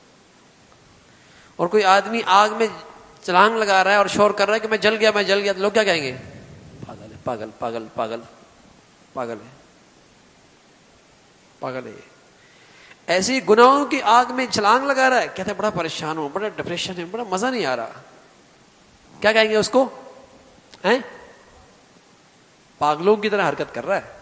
اور کوئی آدمی آگ میں چھلانگ لگا رہا ہے اور شور کر رہا ہے کہ میں جل گیا تو لوگ کیا کہیں گے؟ پاگل ہے. ایسی گناہوں کی آگ میں چھلانگ لگا رہا ہے، کہتے ہیں بڑا پریشان ہوں، بڑا ڈپریشن ہے، بڑا مزہ نہیں آ رہا. کیا کہیں گے اس کو؟ پاگلوں کی طرح حرکت کر رہا ہے.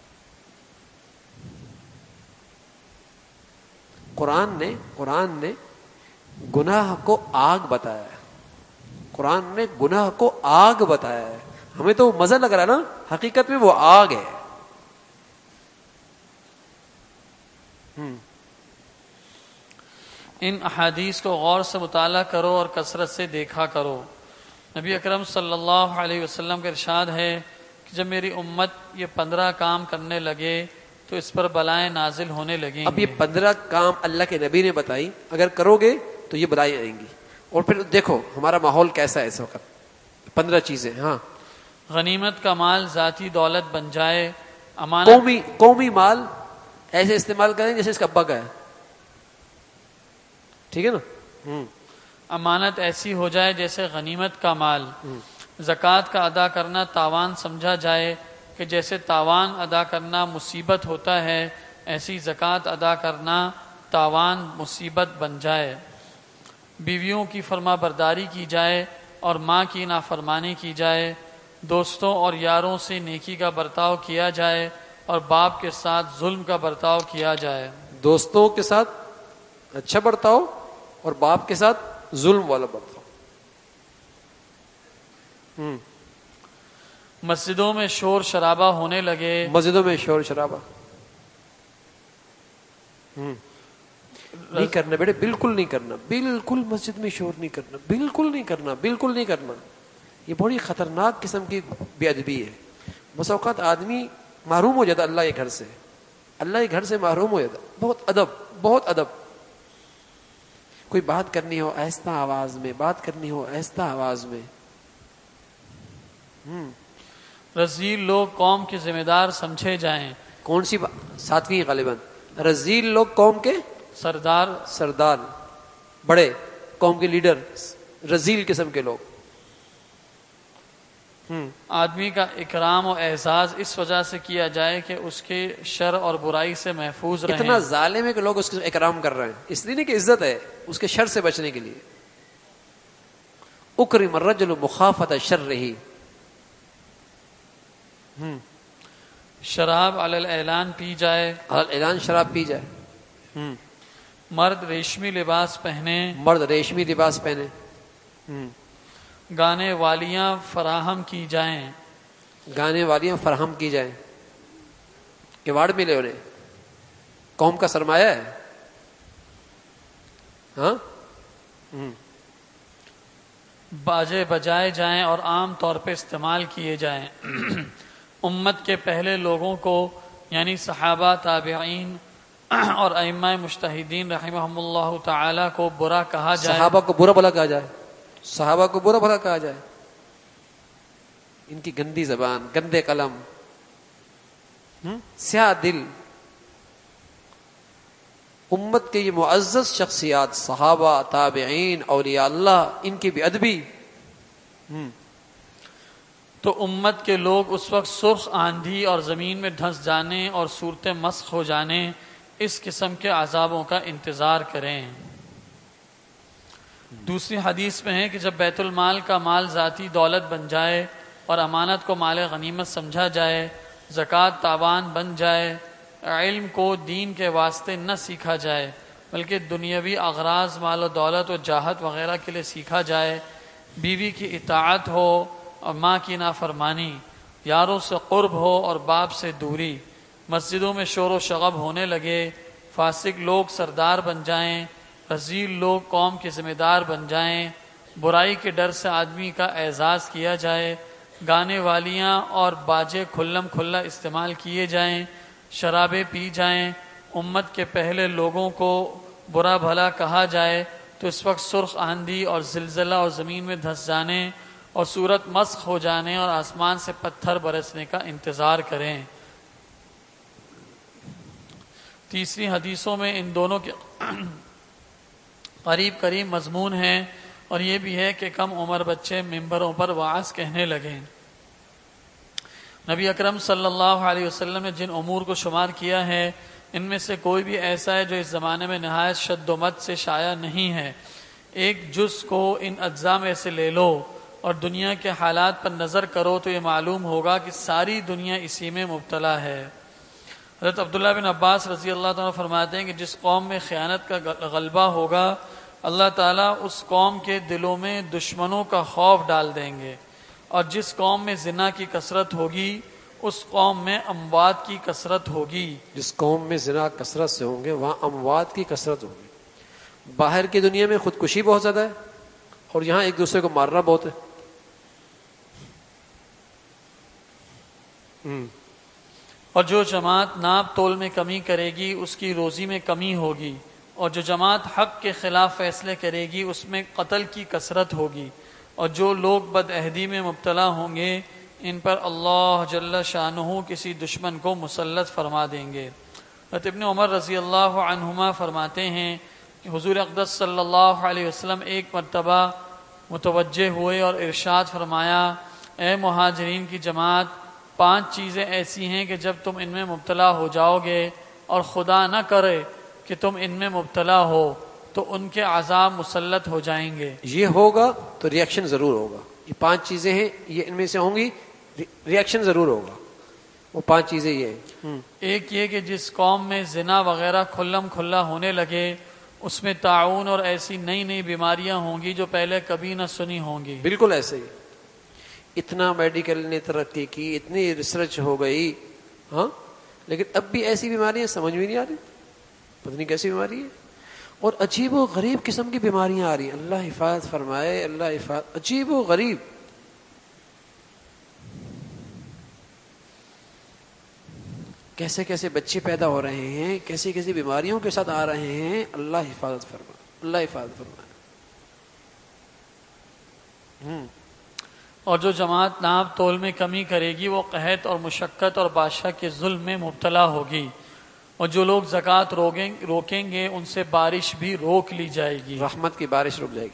قرآن نے گناہ کو آگ بتایا ہے. قرآن نے گناہ کو آگ بتایا ہے. ہمیں تو مزہ لگ رہا ہے نا، حقیقت میں وہ آگ ہے. ان احادیث کو غور سے مطالعہ کرو اور کثرت سے دیکھا کرو. نبی اکرم صلی اللہ علیہ وسلم کا ارشاد ہے کہ جب میری امت یہ 15 کام کرنے لگے تو اس پر بلائیں نازل ہونے لگیں. اب یہ 15 کام اللہ کے نبی نے بتائی، اگر کرو گے تو یہ بلائیں آئیں گی. اور پھر دیکھو ہمارا ماحول کیسا ہے اس وقت. 15 چیزیں. ہاں. غنیمت کا مال ذاتی دولت بن جائے. امانت قومی مال ایسے استعمال کریں جیسے اس کا ابا کا ہے. ٹھیک ہے نا. امانت ایسی ہو جائے جیسے غنیمت کا مال. زکوٰۃ کا ادا کرنا تاوان سمجھا جائے کہ جیسے تاوان ادا کرنا مصیبت ہوتا ہے ایسی زکوٰۃ ادا کرنا تاوان مصیبت بن جائے. بیویوں کی فرما برداری کی جائے اور ماں کی نافرمانی کی جائے. دوستوں اور یاروں سے نیکی کا برتاؤ کیا جائے اور باپ کے ساتھ ظلم کا برتاؤ کیا جائے. دوستوں کے ساتھ اچھا برتاؤ اور باپ کے ساتھ ظلم والا برتاؤ. مسجدوں میں شور شرابہ ہونے لگے. مسجدوں میں شور شرابہ نہیں کرنا بیٹے، بالکل نہیں کرنا. بالکل مسجد میں شور نہیں کرنا، بالکل نہیں کرنا. یہ بڑی خطرناک قسم کی بے ادبی ہے. بس اوقات آدمی محروم ہو جاتا اللہ کے گھر سے محروم ہو جاتا. بہت ادب. کوئی بات کرنی ہو آہستہ آواز میں. رذیل لوگ قوم کے ذمہ دار سمجھے جائیں. کون سی 7ویں غالباً. رذیل لوگ قوم کے سردار بڑے، قوم کے لیڈر رذیل قسم کے لوگ. آدمی کا اکرام و اعزاز اس وجہ سے کیا جائے کہ اس کے شر اور برائی سے محفوظ رہیں. اتنا ظالم ہے کہ لوگ اس کا اکرام کر رہے ہیں، اس لیے نہیں کہ عزت ہے، اس کے شر سے بچنے کے لیے. اکرم الرجل مخافۃ شرہ. شراب علی الاعلان پی جائے. اعلان شراب پی جائے. مرد ریشمی لباس پہنے. مرد ریشمی لباس پہنے. گانے والیاں فراہم کی جائیں. گانے والیاں فراہم کی جائیں. ایوارڈ ملے انہیں، قوم کا سرمایہ ہے. ہاں. باجے بجائے جائیں اور عام طور پہ استعمال کیے جائیں. امت کے پہلے لوگوں کو یعنی صحابہ، تابعین اور ائمہ مجتہدین رحمہم اللہ تعالی کو برا کہا جائے. صحابہ کو برا بھلا کہا جائے. صحابہ کو برا بھلا کہا جائے. ان کی گندی زبان، گندے قلم، سیاہ دل. امت کے یہ معزز شخصیات صحابہ، تابعین، اولیاء اللہ، ان کی بے ادبی. تو امت کے لوگ اس وقت سرخ آندھی اور زمین میں دھنس جانے اور صورتیں مسخ ہو جانے اس قسم کے عذابوں کا انتظار کریں. دوسری حدیث میں ہے کہ جب بیت المال کا مال ذاتی دولت بن جائے اور امانت کو مال غنیمت سمجھا جائے، زکوٰۃ تاوان بن جائے، علم کو دین کے واسطے نہ سیکھا جائے بلکہ دنیاوی اغراض، مال و دولت و جاہت وغیرہ کے لیے سیکھا جائے، بیوی کی اطاعت ہو اور ماں کی نافرمانی، یاروں سے قرب ہو اور باپ سے دوری، مسجدوں میں شور و شغب ہونے لگے، فاسق لوگ سردار بن جائیں، رذیل لوگ قوم کے ذمہ دار بن جائیں، برائی کے ڈر سے آدمی کا اعزاز کیا جائے، گانے والیاں اور باجے کھلم کھلا استعمال کیے جائیں، شرابیں پی جائیں، امت کے پہلے لوگوں کو برا بھلا کہا جائے، تو اس وقت سرخ آندھی اور زلزلہ اور زمین میں دھنس جانے اور صورت مسخ ہو جانے اور آسمان سے پتھر برسنے کا انتظار کریں. تیسری حدیثوں میں ان دونوں کے قریب قریب مضمون ہیں، اور یہ بھی ہے کہ کم عمر بچے ممبروں پر وعظ کہنے لگے. نبی اکرم صلی اللہ علیہ وسلم نے جن امور کو شمار کیا ہے ان میں سے کوئی بھی ایسا ہے جو اس زمانے میں نہایت شد و مد سے شائع نہیں ہے. ایک جز کو ان اجزاء میں سے لے لو اور دنیا کے حالات پر نظر کرو تو یہ معلوم ہوگا کہ ساری دنیا اسی میں مبتلا ہے. حضرت عبداللہ بن عباس رضی اللہ تعالیٰ فرماتے ہیں کہ جس قوم میں خیانت کا غلبہ ہوگا اللہ تعالیٰ اس قوم کے دلوں میں دشمنوں کا خوف ڈال دیں گے، اور جس قوم میں زنا کی کثرت ہوگی اس قوم میں اموات کی کثرت ہوگی. جس قوم میں زنا کثرت سے ہوں گے وہاں اموات کی کثرت ہوگی. باہر کی دنیا میں خودکشی بہت زیادہ ہے اور یہاں ایک دوسرے کو مارنا بہت ہے. اور جو جماعت ناپ تول میں کمی کرے گی اس کی روزی میں کمی ہوگی، اور جو جماعت حق کے خلاف فیصلے کرے گی اس میں قتل کی کثرت ہوگی، اور جو لوگ بد عہدی میں مبتلا ہوں گے ان پر اللہ جل شانہ کسی دشمن کو مسلط فرما دیں گے. حضرت ابن عمر رضی اللہ عنہما فرماتے ہیں کہ حضور اقدس صلی اللہ علیہ وسلم ایک مرتبہ متوجہ ہوئے اور ارشاد فرمایا، اے مہاجرین کی جماعت، 5 چیزیں ایسی ہیں کہ جب تم ان میں مبتلا ہو جاؤ گے اور خدا نہ کرے کہ تم ان میں مبتلا ہو تو ان کے عذاب مسلط ہو جائیں گے. یہ ہوگا تو ری ایکشن ضرور ہوگا. یہ 5 چیزیں ہیں، یہ ان میں سے ہوں گی، ری ایکشن ضرور ہوگا. وہ 5 چیزیں یہ ہیں. ایک یہ کہ جس قوم میں زنا وغیرہ کھلم کھلا ہونے لگے اس میں طاعون اور ایسی نئی نئی بیماریاں ہوں گی جو پہلے کبھی نہ سنی ہوں گی. بالکل ایسے ہی. اتنا میڈیکل نے ترقی کی، اتنی ریسرچ ہو گئی، ہاں، لیکن اب بھی ایسی بیماریاں سمجھ میں نہیں آ رہی. پتہ نہیں کیسی بیماری ہے، اور عجیب و غریب قسم کی بیماریاں آ رہی ہیں. اللہ حفاظت فرمائے، اللہ حفاظت. عجیب و غریب. کیسے کیسے بچے پیدا ہو رہے ہیں، کیسی کیسی بیماریوں کے ساتھ آ رہے ہیں. اللہ حفاظت فرمائے، اللہ حفاظت فرمائے. اور جو جماعت ناپ تول میں کمی کرے گی وہ قحط اور مشقت اور بادشاہ کے ظلم میں مبتلا ہوگی، اور جو لوگ زکوٰۃ روکیں گے ان سے بارش بھی روک لی جائے گی، رحمت کی بارش رک جائے گی۔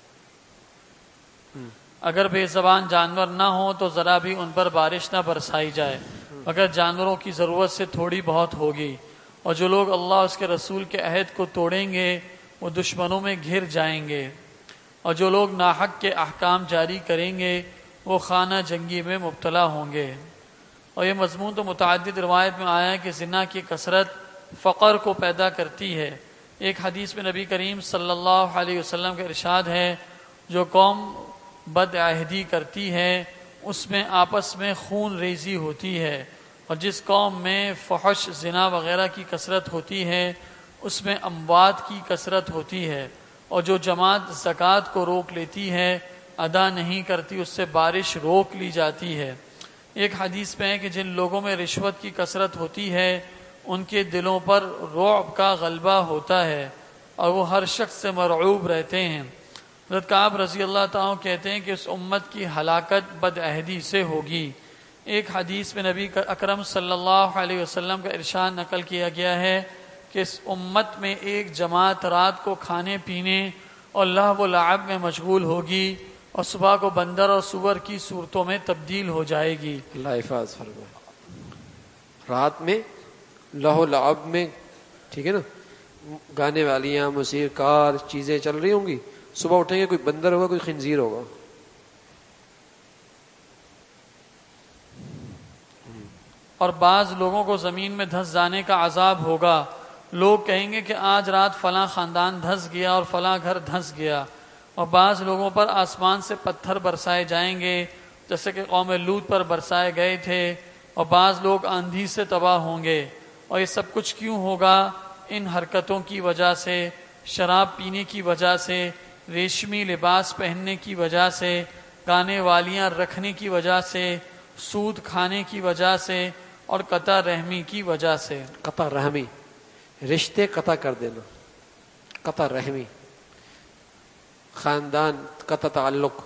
اگر بے زبان جانور نہ ہوں تو ذرا بھی ان پر بارش نہ برسائی جائے مگر جانوروں کی ضرورت سے تھوڑی بہت ہوگی، اور جو لوگ اللہ اور اس کے رسول کے عہد کو توڑیں گے وہ دشمنوں میں گھر جائیں گے، اور جو لوگ ناحق کے احکام جاری کریں گے وہ خانہ جنگی میں مبتلا ہوں گے۔ اور یہ مضمون تو متعدد روایت میں آیا ہے کہ زنا کی کثرت فقر کو پیدا کرتی ہے۔ ایک حدیث میں نبی کریم صلی اللہ علیہ وسلم کا ارشاد ہے، جو قوم بد عہدی کرتی ہے اس میں آپس میں خون ریزی ہوتی ہے، اور جس قوم میں فحش زنا وغیرہ کی کثرت ہوتی ہے اس میں اموات کی کثرت ہوتی ہے، اور جو جماعت زکوٰۃ کو روک لیتی ہے ادا نہیں کرتی اس سے بارش روک لی جاتی ہے۔ ایک حدیث میں ہے کہ جن لوگوں میں رشوت کی کثرت ہوتی ہے ان کے دلوں پر رعب کا غلبہ ہوتا ہے اور وہ ہر شخص سے مرعوب رہتے ہیں۔ حضرت کعب رضی اللہ تعالیٰ کہتے ہیں کہ اس امت کی ہلاکت بد عہدی سے ہوگی۔ ایک حدیث میں نبی اکرم صلی اللہ علیہ وسلم کا ارشاد نقل کیا گیا ہے کہ اس امت میں ایک جماعت رات کو کھانے پینے اور لہو و لعب میں مشغول ہوگی اور صبح کو بندر اور سور کی صورتوں میں تبدیل ہو جائے گی۔ اللہ حفاظ فرمائے۔ رات میں لہو لعب میں، ٹھیک ہے نا، گانے والیاں، موسیقار چیزیں چل رہی ہوں گی، صبح اٹھیں گے کوئی بندر ہوگا، کوئی خنزیر ہوگا۔ اور بعض لوگوں کو زمین میں دھس جانے کا عذاب ہوگا، لوگ کہیں گے کہ آج رات فلاں خاندان دھس گیا اور فلاں گھر دھس گیا، اور بعض لوگوں پر آسمان سے پتھر برسائے جائیں گے جیسے کہ قوم لوط پر برسائے گئے تھے، اور بعض لوگ آندھی سے تباہ ہوں گے۔ اور یہ سب کچھ کیوں ہوگا؟ ان حرکتوں کی وجہ سے، شراب پینے کی وجہ سے، ریشمی لباس پہننے کی وجہ سے، گانے والیاں رکھنے کی وجہ سے، سود کھانے کی وجہ سے، اور قطع رحمی کی وجہ سے۔ قطع رحمی، رشتے قطع کر دینا، قطع رحمی، خاندان قطع تعلق۔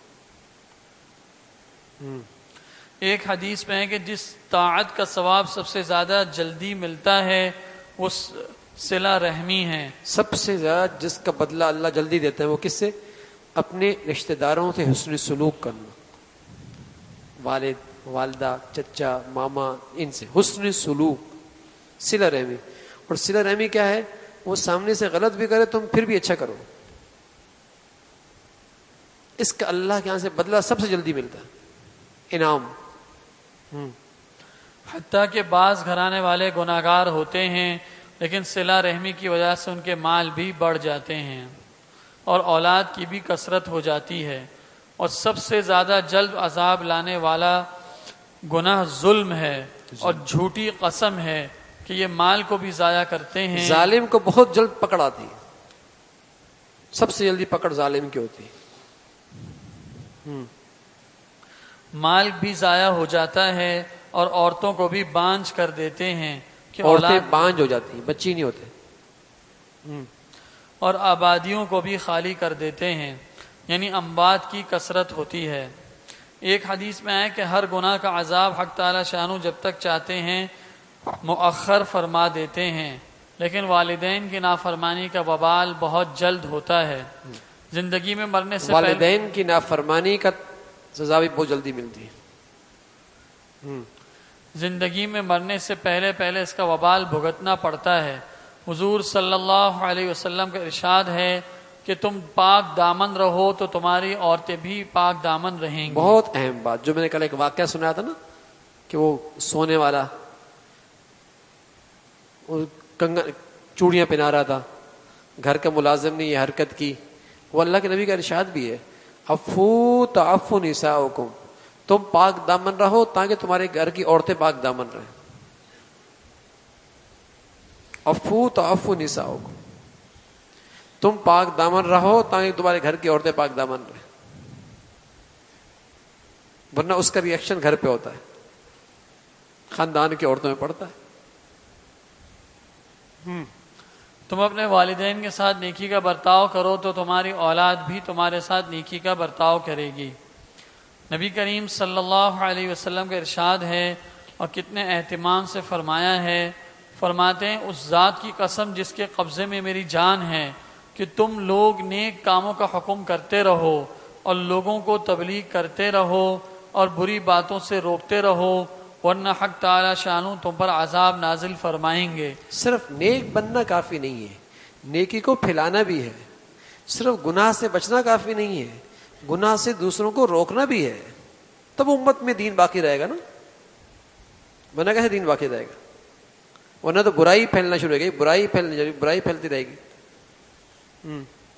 ایک حدیث میں ہے کہ جس طاعت کا ثواب سب سے زیادہ جلدی ملتا ہے وہ صلہ رحمی ہے۔ سب سے زیادہ جس کا بدلہ اللہ جلدی دیتا ہے وہ کس سے؟ اپنے رشتہ داروں سے حسن سلوک کرنا، والد، والدہ، چچا، ماما، ان سے حسن سلوک، صلہ رحمی۔ اور صلہ رحمی کیا ہے؟ وہ سامنے سے غلط بھی کرے تم پھر بھی اچھا کرو، اس کا اللہ کے یہاں سے بدلہ سب سے جلدی ملتا ہے، انعام۔ حتیٰ کہ بعض گھرانے والے گناہگار ہوتے ہیں لیکن صلہ رحمی کی وجہ سے ان کے مال بھی بڑھ جاتے ہیں اور اولاد کی بھی کثرت ہو جاتی ہے، اور سب سے زیادہ جلد عذاب لانے والا گناہ ظلم ہے، اور جھوٹی قسم ہے کہ یہ مال کو بھی ضائع کرتے ہیں۔ ظالم کو بہت جلد پکڑ آتی ہے، سب سے جلدی پکڑ ظالم کی ہوتی ہے۔ مال بھی ضائع ہو جاتا ہے اور عورتوں کو بھی بانجھ کر دیتے ہیں کہ عورتیں بانجھ ہو جاتی ہیں، بچی نہیں ہوتے، اور آبادیوں کو بھی خالی کر دیتے ہیں، یعنی اموات کی کثرت ہوتی ہے۔ ایک حدیث میں ہے کہ ہر گناہ کا عذاب حق تعالی شانہ جب تک چاہتے ہیں مؤخر فرما دیتے ہیں، لیکن والدین کی نافرمانی کا وبال بہت جلد ہوتا ہے۔ زندگی میں مرنے سے والدین کی نافرمانی کا سزا بھی بہت جلدی ملتی ہے۔ زندگی میں مرنے سے پہلے پہلے اس کا وبال بھگتنا پڑتا ہے۔ حضور صلی اللہ علیہ وسلم کا ارشاد ہے کہ تم پاک دامن رہو تو تمہاری عورتیں بھی پاک دامن رہیں گی۔ بہت اہم بات، جو میں نے کل ایک واقعہ سنایا تھا نا کہ وہ سونے والا چوڑیاں پہنا رہا تھا، گھر کا ملازم نے یہ حرکت کی، وہ اللہ کے نبی کا ارشاد بھی ہے، عفو تعفو نساؤکم، تم پاک دامن رہو تاکہ تمہارے گھر کی عورتیں پاک دامن رہیں۔ عفو تعفو نساؤکم، تم پاک دامن رہو تاکہ تمہارے گھر کی عورتیں پاک دامن رہیں، ورنہ اس کا ریئیکشن گھر پہ ہوتا ہے، خاندان کی عورتوں میں پڑتا ہے۔ تم اپنے والدین کے ساتھ نیکی کا برتاؤ کرو تو تمہاری اولاد بھی تمہارے ساتھ نیکی کا برتاؤ کرے گی۔ نبی کریم صلی اللہ علیہ وسلم کا ارشاد ہے اور کتنے اہتمام سے فرمایا ہے، فرماتے ہیں اس ذات کی قسم جس کے قبضے میں میری جان ہے کہ تم لوگ نیک کاموں کا حکم کرتے رہو اور لوگوں کو تبلیغ کرتے رہو اور بری باتوں سے روکتے رہو، ورنہ حق تعالی شانو تم پر عذاب نازل فرمائیں گے۔ صرف نیک بننا کافی نہیں ہے، نیکی کو پھیلانا بھی ہے۔ صرف گناہ سے بچنا کافی نہیں ہے، گناہ سے دوسروں کو روکنا بھی ہے، تب امت میں دین باقی رہے گا نا، ورنہ کیسے دین باقی رہے گا؟ ورنہ تو برائی پھیلنا شروع ہو گئی، برائی پھیلتی رہے گی۔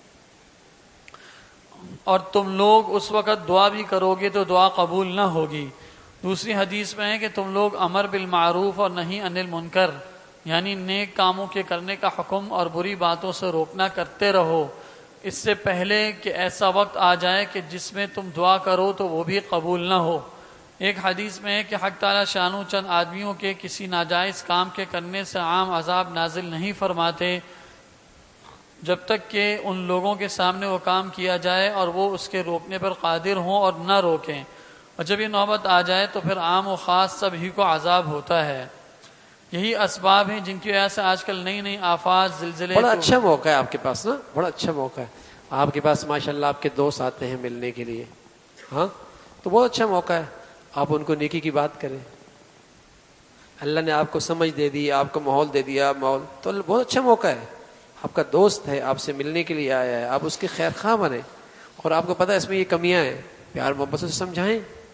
اور تم لوگ اس وقت دعا بھی کرو گے تو دعا قبول نہ ہوگی۔ دوسری حدیث میں ہے کہ تم لوگ امر بالمعروف اور نہی عن المنکر، یعنی نیک کاموں کے کرنے کا حکم اور بری باتوں سے روکنا کرتے رہو، اس سے پہلے کہ ایسا وقت آ جائے کہ جس میں تم دعا کرو تو وہ بھی قبول نہ ہو۔ ایک حدیث میں ہے کہ حق تعالی شانو چند آدمیوں کے کسی ناجائز کام کے کرنے سے عام عذاب نازل نہیں فرماتے جب تک کہ ان لوگوں کے سامنے وہ کام کیا جائے اور وہ اس کے روکنے پر قادر ہوں اور نہ روکیں، اور جب یہ نوبت آ جائے تو پھر عام و خاص سب ہی کو عذاب ہوتا ہے۔ یہی اسباب ہیں جن کی وجہ سے آج کل نئی نئی آفات، زلزلے، بڑا اچھا موقع ہے آپ کے پاس نا، بڑا اچھا موقع ہے آپ کے پاس، ماشاءاللہ آپ کے دوست آتے ہیں ملنے کے لیے، ہاں تو بہت اچھا موقع ہے، آپ ان کو نیکی کی بات کریں۔ اللہ نے آپ کو سمجھ دے دی، آپ کو ماحول دے دیا، ماحول تو بہت اچھا موقع ہے، آپ کا دوست ہے، آپ سے ملنے کے لیے آیا ہے، آپ اس کے خیر خواہ بنیں، اور آپ کو پتہ ہے اس میں یہ کمیاں ہیں، پیار محبت سے سمجھائیں۔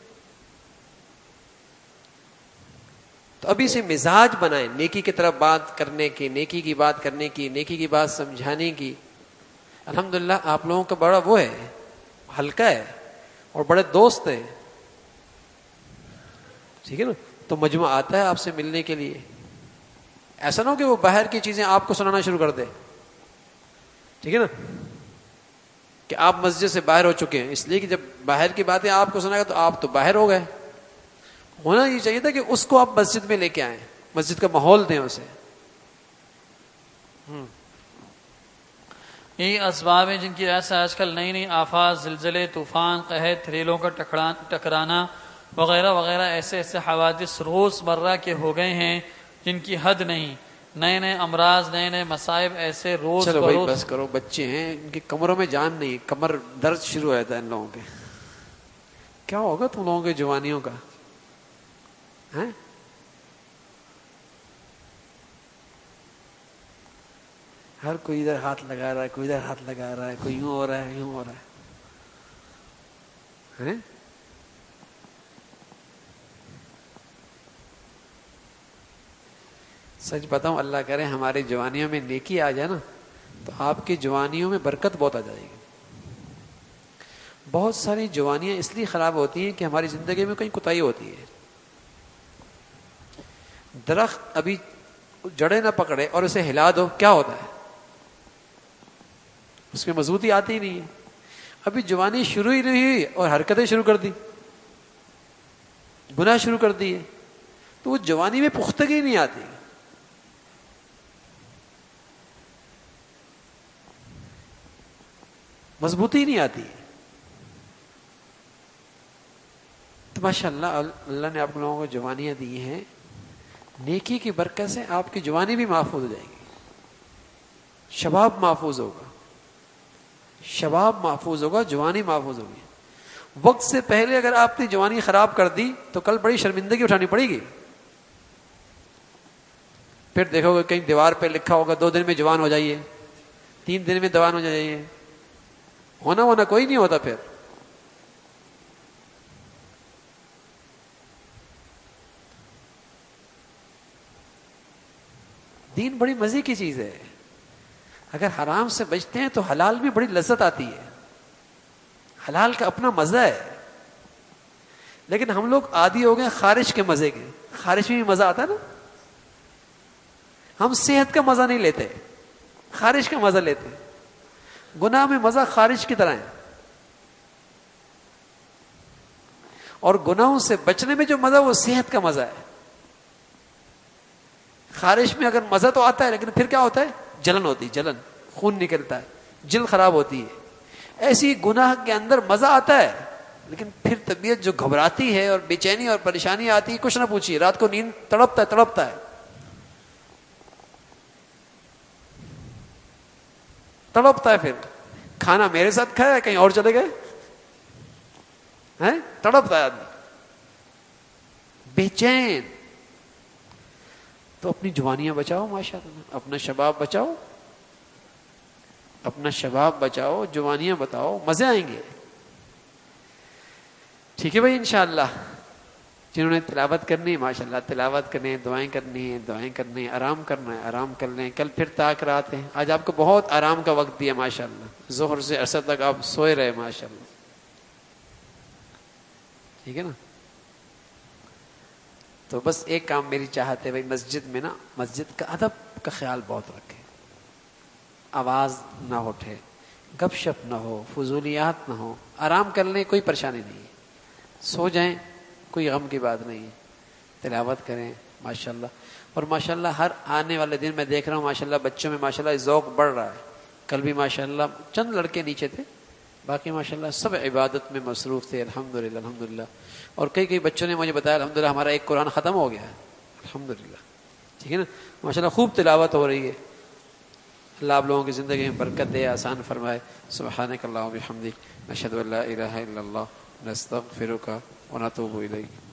تو ابھی سے مزاج بنائیں نیکی کی طرف بات کرنے کی، نیکی کی بات کرنے کی، نیکی کی بات سمجھانے کی۔ الحمدللہ آپ لوگوں کا بڑا وہ ہے، ہلکا ہے، اور بڑے دوست ہیں، ٹھیک ہے نا؟ تو مجمع آتا ہے آپ سے ملنے کے لیے، ایسا نہ ہو کہ وہ باہر کی چیزیں آپ کو سنانا شروع کر دے، ٹھیک ہے نا؟ کہ آپ مسجد سے باہر ہو چکے ہیں، اس لیے کہ جب باہر کی باتیں آپ کو سنا گا تو آپ تو باہر ہو گئے۔ ہونا یہ چاہیے تھا کہ اس کو آپ مسجد میں لے کے آئیں، مسجد کا ماحول دیں اسے۔ یہی اسباب ہیں جن کی وجہ سے آج کل نئی نئی آفات، زلزلے، طوفان، قحط، ریلوں کا ٹکرانا وغیرہ وغیرہ ایسے ایسے حوادث روز مرہ کے ہو گئے ہیں جن کی حد نہیں۔ نئے نئے امراض، نئے نئے مصائب ایسے روز چلو بھائی بروز۔ بس کرو، بچے ہیں ان کی کمروں میں جان نہیں، کمر درد شروع ہو جاتا ہے ان لوگوں کے۔ کیا ہوگا تم لوگوں کے جوانیوں کا؟ ہیں؟ ہر کوئی ادھر ہاتھ لگا رہا ہے، کوئی ادھر ہاتھ لگا رہا ہے، کوئی یوں ہو رہا ہے، یوں ہو رہا ہے۔ سچ بتاؤں، اللہ کرے ہماری جوانیوں میں نیکی آ جائے نا تو آپ کی جوانیوں میں برکت بہت آ جائے گی۔ بہت ساری جوانیاں اس لیے خراب ہوتی ہیں کہ ہماری زندگی میں کہیں کوتاہی ہوتی ہے۔ درخت ابھی جڑیں نہ پکڑے اور اسے ہلا دو، کیا ہوتا ہے؟ اس میں مضبوطی آتی ہی نہیں ہے۔ ابھی جوانی شروع ہی نہیں ہوئی اور حرکتیں شروع کر دی، گناہ شروع کر دیے، تو وہ جوانی میں پختگی نہیں آتی۔ مضبوطی نہیں آتی۔ تو ماشاءاللہ اللہ نے آپ لوگوں کو جوانیاں دی ہیں، نیکی کی برکت سے آپ کی جوانی بھی محفوظ ہو جائے گی، شباب محفوظ ہوگا، شباب محفوظ ہوگا، جوانی محفوظ ہوگی۔ وقت سے پہلے اگر آپ نے جوانی خراب کر دی تو کل بڑی شرمندگی اٹھانی پڑے گی۔ پھر دیکھو گے کہیں دیوار پہ لکھا ہوگا 2 دن میں جوان ہو جائیے، 3 دن میں جوان ہو جائیے، ہونا کوئی نہیں ہوتا۔ پھر دین بڑی مزے کی چیز ہے، اگر حرام سے بچتے ہیں تو حلال میں بڑی لذت آتی ہے، حلال کا اپنا مزہ ہے۔ لیکن ہم لوگ عادی ہو گئے خارج کے مزے کے، خارج میں بھی مزہ آتا ہے نا، ہم صحت کا مزہ نہیں لیتے، خارج کا مزہ لیتے۔ گناہ میں مزہ خارج کی طرح ہے، اور گناہوں سے بچنے میں جو مزہ وہ صحت کا مزہ ہے۔ خارج میں اگر مزہ تو آتا ہے لیکن پھر کیا ہوتا ہے؟ جلن ہوتی ہے، جلن، خون نکلتا ہے، جلد خراب ہوتی ہے۔ ایسی گناہ کے اندر مزہ آتا ہے لیکن پھر طبیعت جو گھبراتی ہے اور بے چینی اور پریشانی آتی ہے، کچھ نہ پوچھیے، رات کو نیند تڑپتا ہے پھر کھانا میرے ساتھ کھایا کہیں اور چلے گئے ہیں، تڑپتا ہے آدمی بے چین. تو اپنی جوانیاں بچاؤ، ماشاءاللہ اپنا شباب بچاؤ، جوانیاں بتاؤ، مزے آئیں گے. ٹھیک ہے بھائی، انشاءاللہ جنہوں نے تلاوت کرنی ہے ماشاءاللہ تلاوت کرنی، دعائیں کرنی ہے، آرام کرنا ہے آرام کر لیں. کل پھر تاک رات ہے، آج آپ کو بہت آرام کا وقت دیا ماشاءاللہ، ظہر سے عصر تک آپ سوئے رہے ماشاءاللہ. ٹھیک ہے نا. تو بس ایک کام میری چاہت ہے بھائی، مسجد میں نا، مسجد کا ادب کا خیال بہت رکھیں، آواز نہ اٹھے، گپ شپ نہ ہو، فضولیات نہ ہو، آرام کر لیں، کوئی پریشانی نہیں ہے، سو جائیں، کوئی غم کی بات نہیں ہے، تلاوت کریں ماشاءاللہ. اور ماشاءاللہ ہر آنے والے دن میں دیکھ رہا ہوں ماشاءاللہ بچوں میں ماشاءاللہ ذوق بڑھ رہا ہے. کل بھی ماشاءاللہ چند لڑکے نیچے تھے، باقی ماشاءاللہ سب عبادت میں مصروف تھے، الحمدللہ. اور کئی بچوں نے مجھے بتایا الحمدللہ ہمارا ایک قرآن ختم ہو گیا ہے الحمدللہ. ٹھیک ہے نا. ماشاءاللہ خوب تلاوت ہو رہی ہے. اللہ آپ لوگوں کی زندگی میں برکت دے، آسان فرمائے. سبحانک اللہم و بحمدک، نشہد ان لا الہ الا اللہ، نستغفرک ونتوب الیک.